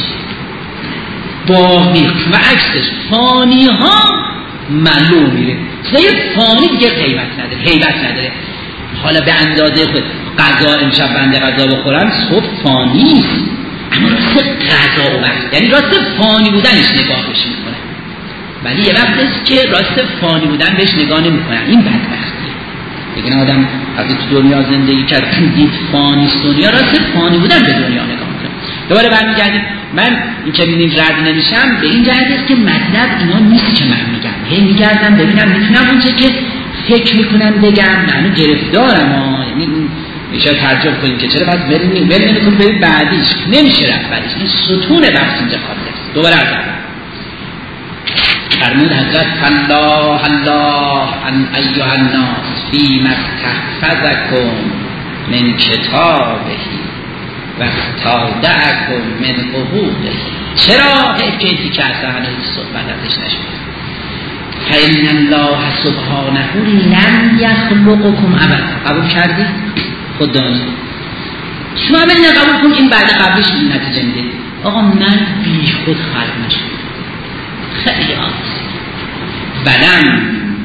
باقی و عکسش فانی ها معلوم میره. چیزای فانی دیگه هیبت نداره. حالا به اندازه خود غذا امشب بنده غذا بخورم صبح فانی است، اما راست غذا و بس یعنی راست فانی بودنش نگاهش میکنه، ولی یه وقت است که راست فانی بودن بهش نگاه نمیکنن. این بدبختیه. دیگه آدم وقتی تو دنیا زندگی کرد دید فانی است دنیا، راست فانی بودن به دنیا نگاه میکنه. دوباره برمیگردیم. من این که میبینید رد نمیشم به این جهت است که مطلب اینا نیست که من میگم، هی میگردم ببینم میتونم اونچه که فکر میکنم بگم، من گرفتارم یعنی میشه ترجمه کنیم که چرا باید ول نمی‌کنیم بریم بعدیش، نمیشه رفت بعدیش. این ستون بحث اینجا خالص است. دوباره از اول فرمود حضرت الله ان ایها الناس فیما استحفظکم من کتابه و استودعکم من حقوقه. چرا حکایتی که اصلا هنوز صحبت ازش نشد؟ فإن الله سبحانه لم یخلقکم ابدا. قبول کردی؟ خود دانید شما ببینید قبول کن این بعد قبلش این نتیجه میده. آقا من بی خود خلق نشد، خیلی آسان. بلم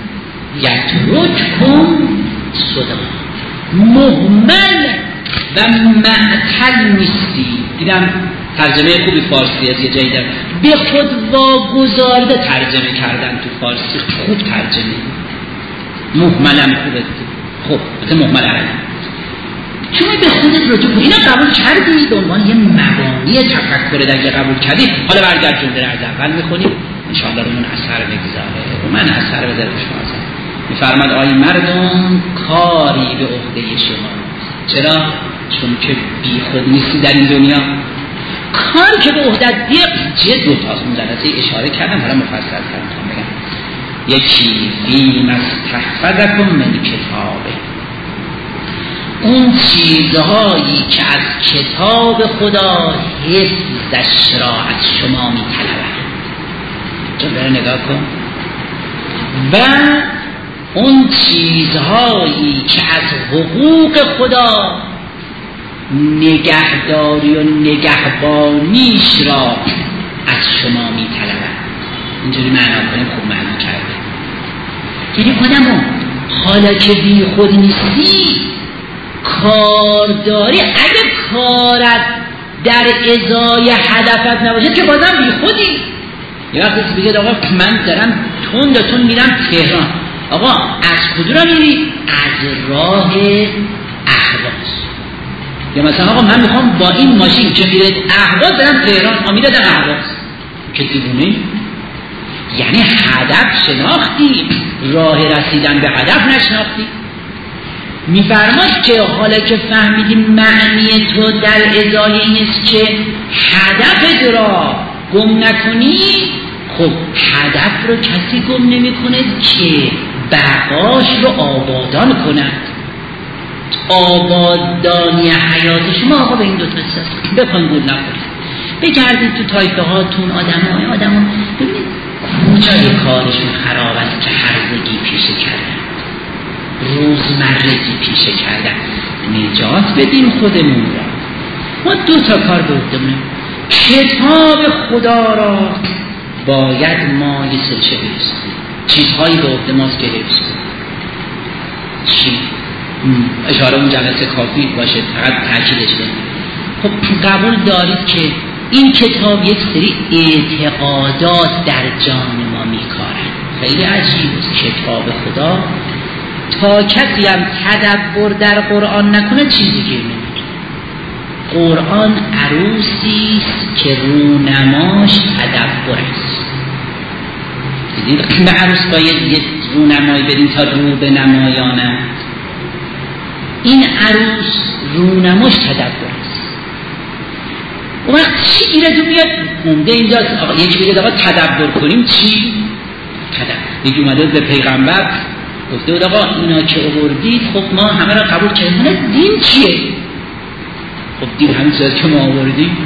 یترککم صدا، مهمل و معطل نیستی. دیدم ترجمه خوبی فارسی از یه جایی دارم، به خود واگذارده ترجمه کردن تو فارسی، خوب ترجمه. مهملم خوبه، خوب مثل مهمل عربی. چون به خودت رجوع کنی، اینا قبول کردی به عنوان یه مبانی تفکر دیگه قبول کردی. حالا برگرد جمله رو از اول میخونیم انشاءالله رو من اثر بگذاره و من اثر بذاره به شما اثر. میفرماد آی مردم کاری به عهده شما. چرا؟ چون که بی خود نیستی در این دنیا. کار که به عهدت دیگه دو تاست اون جلسه اشاره کردم، حالا مفصل کردم بگم. یکی فیما استحفظکم من کتابه، اون چیزهایی که از کتاب خدا حفظش را از شما می طلبند. تو بره نگاه کن. و اون چیزهایی که از حقوق خدا نگهداری و نگهبانیش را از شما می طلبند. اینجوری معنا کنیم خوب معنا کرده. یعنی آدمو حالا که بی خود نیستی کار داری، اگه کارت در ازای هدفت نباشه که بازم بی خودی. یه وقت بگید آقا من دارم تون میرم تهران. آقا از کجا میری؟ از راه اهواز. یا مثلا آقا من میخوام با این ماشین که میره اهواز برم تهران، میره در اهواز. که دیوونه؟ یعنی هدف شناختی، راه رسیدن به هدف نشناختی. میفرماید که حالا که فهمیدی معنی تو در ازای این است که هدفت را گم نکنی، خب هدف رو کسی گم نمی کند که بقاش رو آبادان کند. آبادانی حیات شما آقا به این دو تا است. بخواین گول نخورید، بگردید تو تایپه هاتون آدم ببینید کجای کارشون خراب است که هرزگی پیشه کردن، روزمرگی پیشه کردن. نجات بدیم خودمون را. ما دو تا کار بودیم. کتاب خدا را باید ما لیسچه برسیم، چیزهایی به عهده ماست که برسیم. چی؟ اشاره اون جلسه کافی باشه، فقط تاکیدش بدیم. خب قبول دارید که این کتاب یک سری اعتقادات در جان ما میکارن. خیلی عجیب است کتاب خدا تا کسی هم تدبر در قرآن نکنه چیزی گیر نمیاد. قرآن عروسی است که رونماش تدبر است. دیدید به عروس باید یک رونمایی بدیم تا رو به نمایانم. این عروس رونماش تدبر است. اون وقت چی گیره تو بیاد؟ مونده اینجاست یکی بگه آقا تدبر کنیم چی؟ تدبر. یکی اومده به پیغمبر گفته بود آقا اینا که آوردید خب ما همه را قبول کردیم، دین چیه؟ خب دین همین چیزی که ما آوردیم.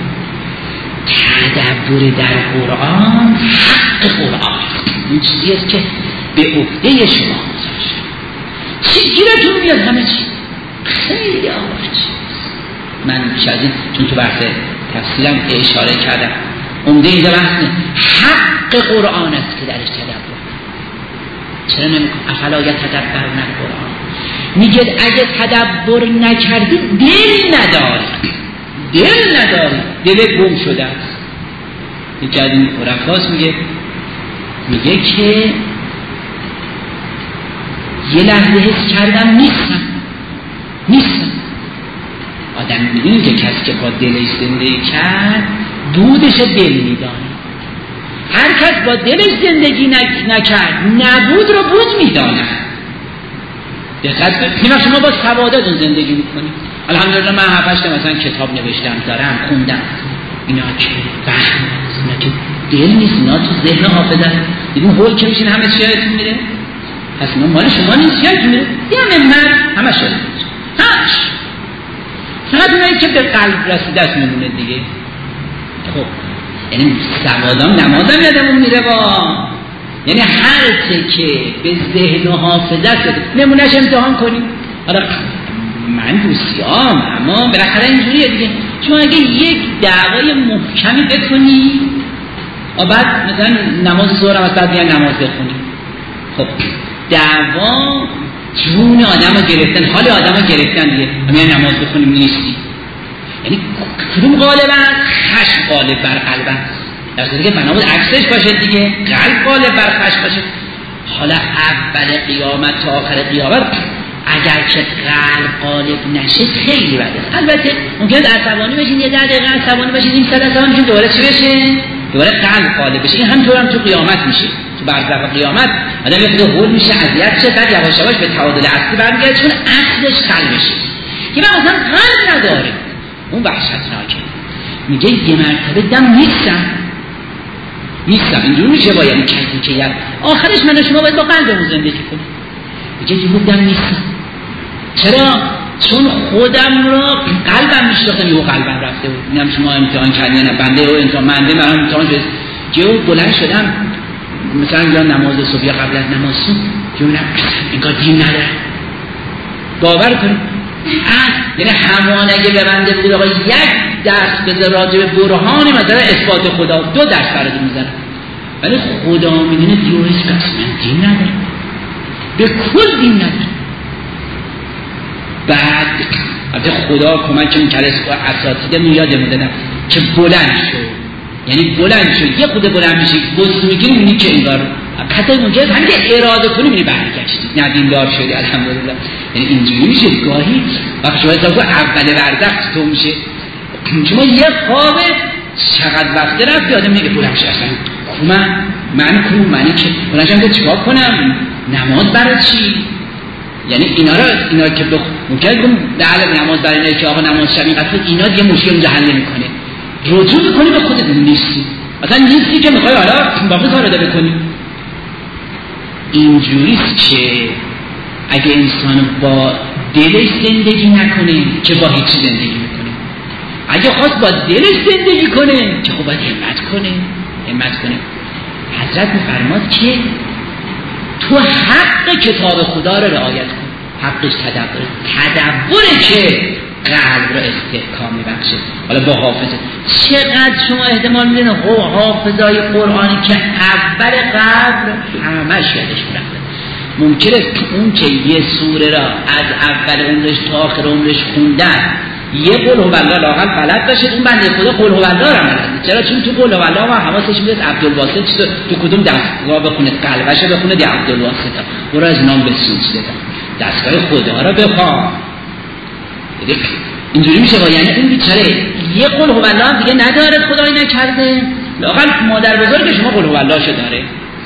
تدبر در قرآن حق قرآن این چیزی است که به عهده شما گذاشته. چی گیرتون بیاد؟ همه چی خیلی آور چیز. من شاید چون تو بحث تفصیلم اشاره کردم عمده اینجا بحث حق قرآن است که درش تدبر. چرا نمیکن؟ افلا یتدبرون القرآن. میگه اگه تدبر نکردی دل نداری، دل گم شده است. یکی از این عرفاست میگه که یه لحظه حس کردم نیستم. آدم میدونی که کسی که با دلش زندگی کرد بودش دل میدانه. هر کس با دلش زندگی نکرد نبود رو بود میدانه. دقت کنید شما با سواداتون زندگی میکنید. الحمدلله من 7-8 مثلا کتاب نوشتم دارم خوندم. اینا که فهم اینا که دل نیست، اینا تو ذهن حافظه. دیدین هول که میشین همه چی یادتون میره. پس اینا مال شما نیست، یادتون میره. یعنی من همه شده همش فقط اونایی که به قلب رسیده است میمونه دیگه. خب یعنی سوادام نمازم یادمون میره با، یعنی هر چه که به ذهن و حافظه است نمونهش امتحان کنیم. حالا من دوستیام اما بالاخره اینجوریه دیگه. چون اگه یک دعوای محکمی بکنی بعد مثلا نماز ظهر هم از بعد بیان نماز بخونی، خب دعوا جون آدم رو گرفتن، حال آدم رو گرفتن دیگه. میان نماز بخونیم نیستی، یعنی کدوم غالبا؟ خشم غالب بر قلب است. در صورتی که بنابود عکسش باشه دیگه، قلب غالب بر خشم باشه. حالا اول قیامت تا آخر قیامت اگر که قلب غالب نشه خیلی بده است. البته ممکنه عصبانی بشین، یه 10 دقیقه عصبانی بشین، این 100 عصبانی بشین، دوباره چی بشه؟ دوباره قلب غالب بشه. این همینطور هم تو قیامت میشه. تو برزخ قیامت آدم یه خود هول میشه، اذیت شه، بعد یواش یواش به تعادل اصلی برمیگرده چون اصلش قلبشه. که من اصلا قلب نداره، اون وحشتناکه. میگه یه مرتبه دم نیستم اینجور میشه. باید این کسی که یاد آخرش من و شما باید با قلبمون زندگی کنیم. میگه یه دم نیستم. چرا؟ چون خودم را قلبم میشناختم، یهو قلبم رفته بود. اینم شما امتحان کردین نه بنده و امتحان منده من امتحان شد. جو بلند شدم مثلا یا نماز صبح یا قبل از نماز صبح جو اینقدر دین نداره. باور کنید یعنی همان اگه به بنده بگید آقا یک درس بذار راجع به برهان مثلا اثبات خدا، 2 درس براتون میزنم. ولی خدا میدونه دیو هیچ کس من دین نداره، به کل دین نداره. بعد البته خدا کمک می‌کنه اساتیدمون یادمون دادن که بلند شد، یعنی بلند شد یه خود بلند میشه بس میگیری میبینی که انگار قطعی مجرد همین اراده کنی میبینی برگشتی ندیندار شدی الحمدلله. یعنی اینجوری میشه گاهی وقتی شما حساب کن اول وردخت تو میشه شما یه خواب چقدر وقت رفت یادم میگه بلند شد اصلا من که بلند شد چیکار کنم نماز برای چی؟ یعنی اینا که ممکنه کنم در نماز برای اینه که آقا نماز شب اینقدر اینا دیگه مشکل اونجا حل نمیکنه، رجوع میکنی به خودت نیستی، اصلا نیستی که میخوای حالا باقی کار رو بکنی. اینجوریست که اگه انسان با دلش زندگی نکنه که با هیچی زندگی میکنه، اگه خواست با دلش زندگی کنه که خب باید همت کنه. حضرت میفرماد که تو حق کتاب خدا رو رعایت کن. حقش تدبره که قلب را استحکام میبخشه. حالا با حافظه چقدر شما احتمال میدین حافظای قرآنی که اول قبل همش یادش رفته، ممکنه اون که یه سوره را از اول عمرش تا آخر عمرش خوندن یه قل هو الله لااقل بلد باشه، اون بنده خدا قل هو الله را بلده. چرا؟ چون تو قل هو الله و حواسش میاد عبدالواسط تو کدوم دستگاه بخونه، قلبش بخونه دی عبدالواسط برو از نام بسوز دادم دستگاه خدا را بخوام. اینجوری میشه یعنی این بیچاره یه قل هو الله دیگه نداره، خدایی نکرده، لااقل مادر بزرگ شما قل هو الله شو داره.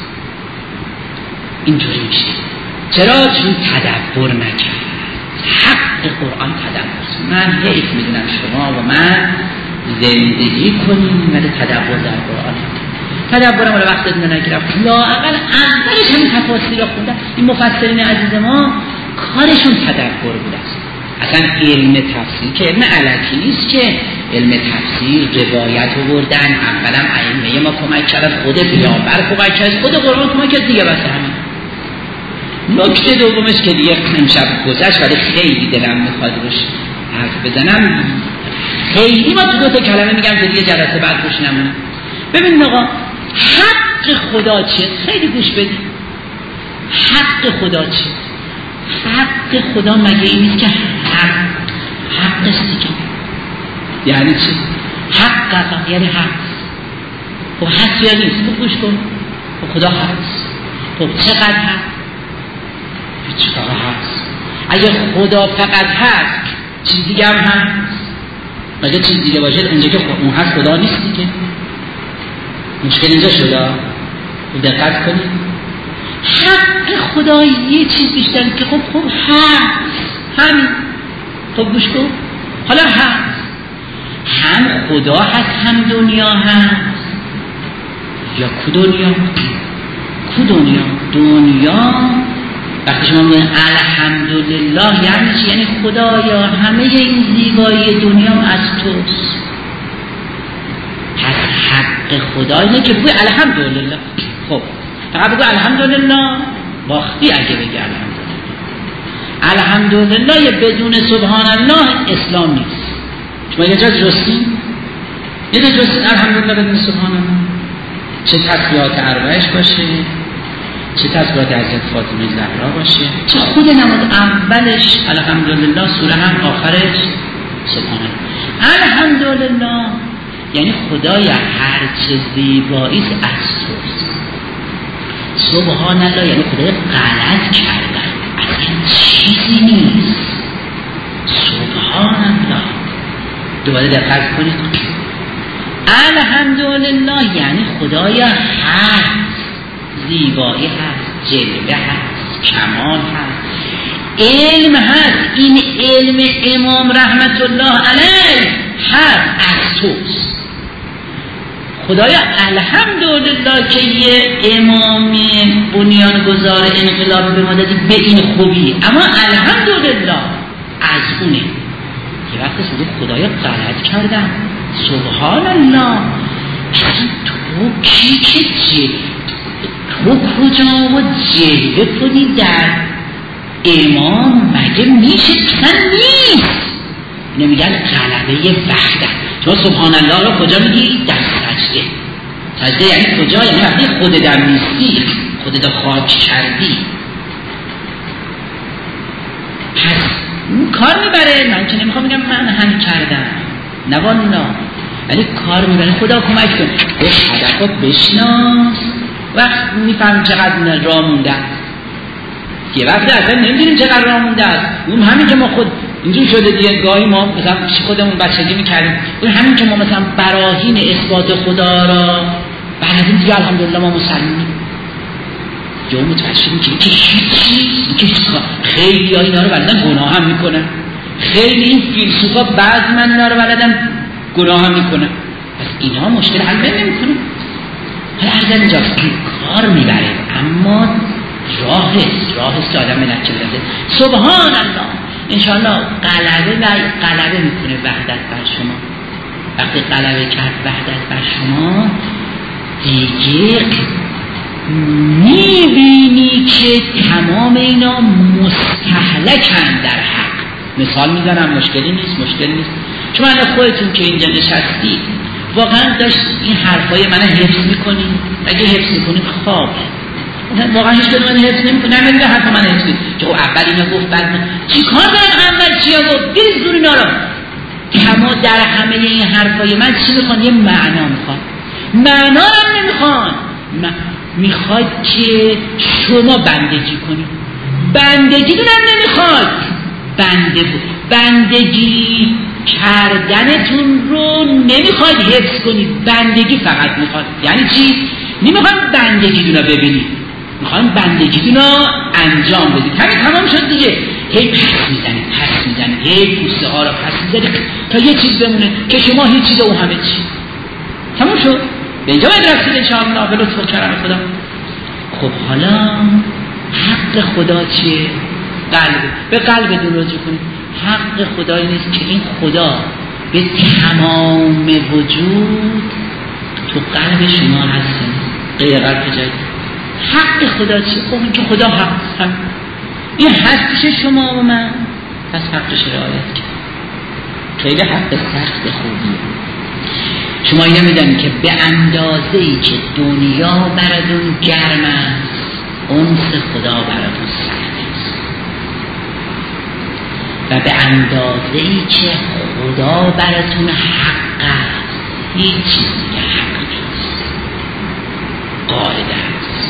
اینجوری میشه. چرا؟ چون تدبر نکرد. حق قرآن تدبر. من حیف میدونم شما و من زندگی کنیم ولی تدبر در قرآن. تدبرم ولی وقت نگیرم، لااقل اولش همین تفاسیر رو خوندن. این مفسرین عزیز ما کارشون تدبر بوده است. اصلا علم تفسیر که علم علکی نیست، که علم تفسیر روایت آوردن، اولا ائمه ما کمک کردن، خود پیامبر کمک کرد، خود قرآن کمک کرد دیگه. بس همین. نکته دومش که دیگه امشب گذشت ولی خیلی دلم میخواد روش حرف بزنم، خیلی ما تو دو تا کلمه میگم که دیگه جلسه بعد روش نمونم. ببین آقا حق خدا چیه؟ خیلی گوش بدید. حق خدا چیه؟ حق خدا مگه این نیست که حقش دیگه یعنی چی؟ حق یعنی حق. خب هست یا نیست؟ خب گوش کن. خب خدا هست. خب چقدر هست؟ چقدر هست؟ اگه خدا فقط هست چیز دیگه هم هست؟ اگه چیز دیگه باشه اونجا که اون هست خدا نیست دیگه. مشکل اینجا شده. دقت کنید. حق خدا یه چیز بیشتر که خب هست همین. خب گوش کن. حالا هست، هم خدا هست هم دنیا هست. یا دنیا وقتی شما میگن الحمدلله یعنی چی؟ یعنی خدایا همه این زیبایی دنیا از توست. پس حق خدا اینه که بگوی الحمدلله. خب فقط بگو الحمدلله، باختی اگه بگی الحمدلله بدون سبحان الله اسلام نیست. شما یه جا جستین الحمدلله بدون سبحان الله، چه تسبیحات اربعش باشه، چه تسبیحات حضرت فاطمه زهرا باشه، چه خود نماز اولش الحمدلله، سوره هم آخرش سبحان الله. الحمدلله یعنی خدای هر چه زیبایی از توست. سبحان الله یعنی خدای غلط کردن، اصلا چیزی نیست. سبحان الله. دوباره دقت کنید. الحمدلله یعنی خدای هست، زیبایی هست، جلوه هست، کمال هست، علم هست. این علم امام رحمت الله علیه هست از توست. خدایا الحمدلله که یه امام بنیانگذار انقلاب به ما دادی به این خوبی، اما الحمدلله از اونه. یه وقت سوده خدایا غلط کردن. سبحان الله. تو کی که تو کجا و جلوه کنی در امام مگه میشه؟ کن نیست. نمیگن غلبه وحدت. تو سبحان الله رو کجا میگی؟ در سجده. سجده یعنی کجا؟ یعنی وقتی خودت نیستی، خودت خاک کردی. پس کار میبره. من که نمیخوام بگم من هم کردم، نه والا، ولی کار میبره. خدا کمک کن. گفت هدفو بشناس. وقت میفهم چقدر راه مونده است. یه وقتی اصلا نمیدونیم چقدر راه مونده است. اون همین که ما خود اینجور شده دیگه، گاهی ما مثلا خودمون بچگی میکردیم، اون همین که ما مثلا براهین اثبات خدا را بلدیم دیگه، الحمدلله ما مسلمونیم. یا متوجه شدیم که هیچ خیلی ها اینا رو بلدن گناه هم میکنن. خیلی این فیلسوفا بعض من اینا رو بلدن گناه هم میکنن. پس اینا مشکل حل نمیکنه. حالا ارزم اینجاست که کار میبره، اما راه است که آدم به نتیجه برسه. سبحان الله. انشاءالله غلبه میکنه وحدت بر شما. وقتی غلبه کرد وحدت بر شما، دیگه میبینی که تمام اینا مستهلکن در حق. مثال میزنم، مشکلی نیست. چون من خودتون که اینجا نشستی واقعا داشت این حرفای من حفظ میکنی. اگه حفظ میکنی خوابه. واقعا هیچ کدوم من حفظ نمیکنم. نمیدونم حرف من حفظ کنی که اول اینا گفت بعد چی کار دارم، اول چیا گفت، بیز دور اینا رو. اما در همه این حرفای من چی میخوان؟ یه معنا میخوان. معنا هم نمیخوان، میخواد که شما بندگی کنید. بندگی دونم نمیخواد. بندگی کردنتون رو نمیخواد حفظ کنید، بندگی فقط میخواد. یعنی چی؟ نمیخواد بندگی دونا ببینید، میخواد بندگی دونا انجام بدید. همین تمام شد دیگه. هی پس میزنید، هی پوسته ها رو پس میزنید تا یه چیز بمونه که شما هیچ چیز او همه چی. تمام شد. به اینجا باید رسید انشاءالله به لطف و کرم خدا. خب حالا حق خدا چیه؟ به قلبتون رجوع کنید. حق خدایی نیست که این خدا به تمام وجود تو قلب شما هست، غیر قلب جایی. حق خدا چیه؟ خب این که خدا حق هم این هستش شما و من، پس حقش رعایت کرد. خیلی حق سخت خوبیه. شما اینو میدونید که به اندازه‌ای که دنیا براتون گرم است، انس خدا براتون سخت است. و به اندازه‌ای که خدا براتون حق است، هیچ چیزی که حق نیست. قاعده است.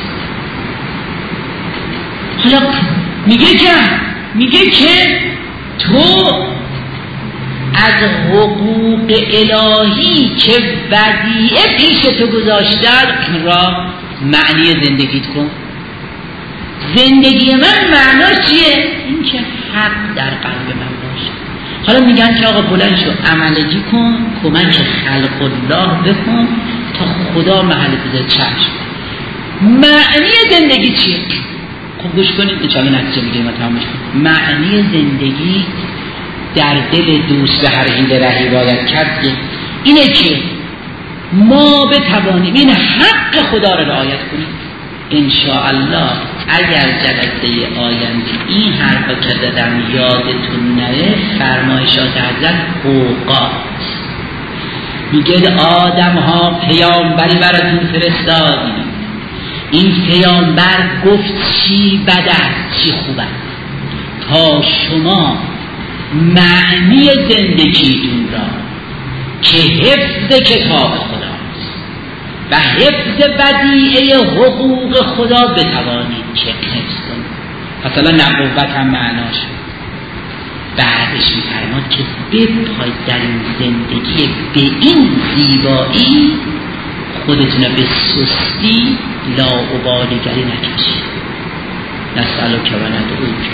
حالا میگه که تو از حقوق الهی که ودیعه پیش تو گذاشتن را معنی زندگیت کن. زندگی من معناش چیه؟ این که حق در قلب من باشه. حالا میگن که آقا بلند شو عملگی کن، کمک خلق الله بکن تا خدا محل بذاره چشم. معنی زندگی چیه؟ خب گوش کنید انشاءالله نتیجه میگیریم و تمامش کنیم. معنی زندگی در دل دوست به هر حیله رهی باید کرد اینه که ما بتوانیم این حق خدا را رعایت کنیم. انشاءالله اگر جلسه آینده این حرفا که زدم یادتون نره، فرمایشات حضرت اوقات میگه آدم ها پیامبری براتون فرستادیم، این پیامبر گفت چی بد است چی خوب است تا شما معنی زندگیتون را که حفظ کتاب خداست و حفظ بدیعه حقوق خدا بتوانید که حفظ کنید. مثلا نبوت هم معناش بعدش میفرماد که بپاید در این زندگی به این زیبایی، خودتون به سستی لاابالیگری نکشید. نسألک و ندعوک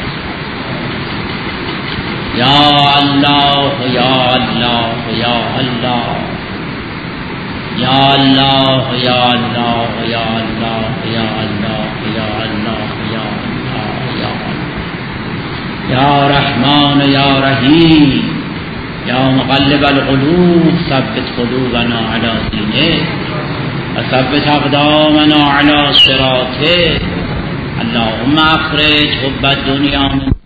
یا الله یا الله یا الله یا الله یا الله یا الله یا الله یا الله یا الله یا الله یا رحمان یا رحیم یا مقلب القلوب ثبت قلوبنا علی دینه و ثبت اقدامنا علی صراطه. اللهم اخرج حب الدنیا من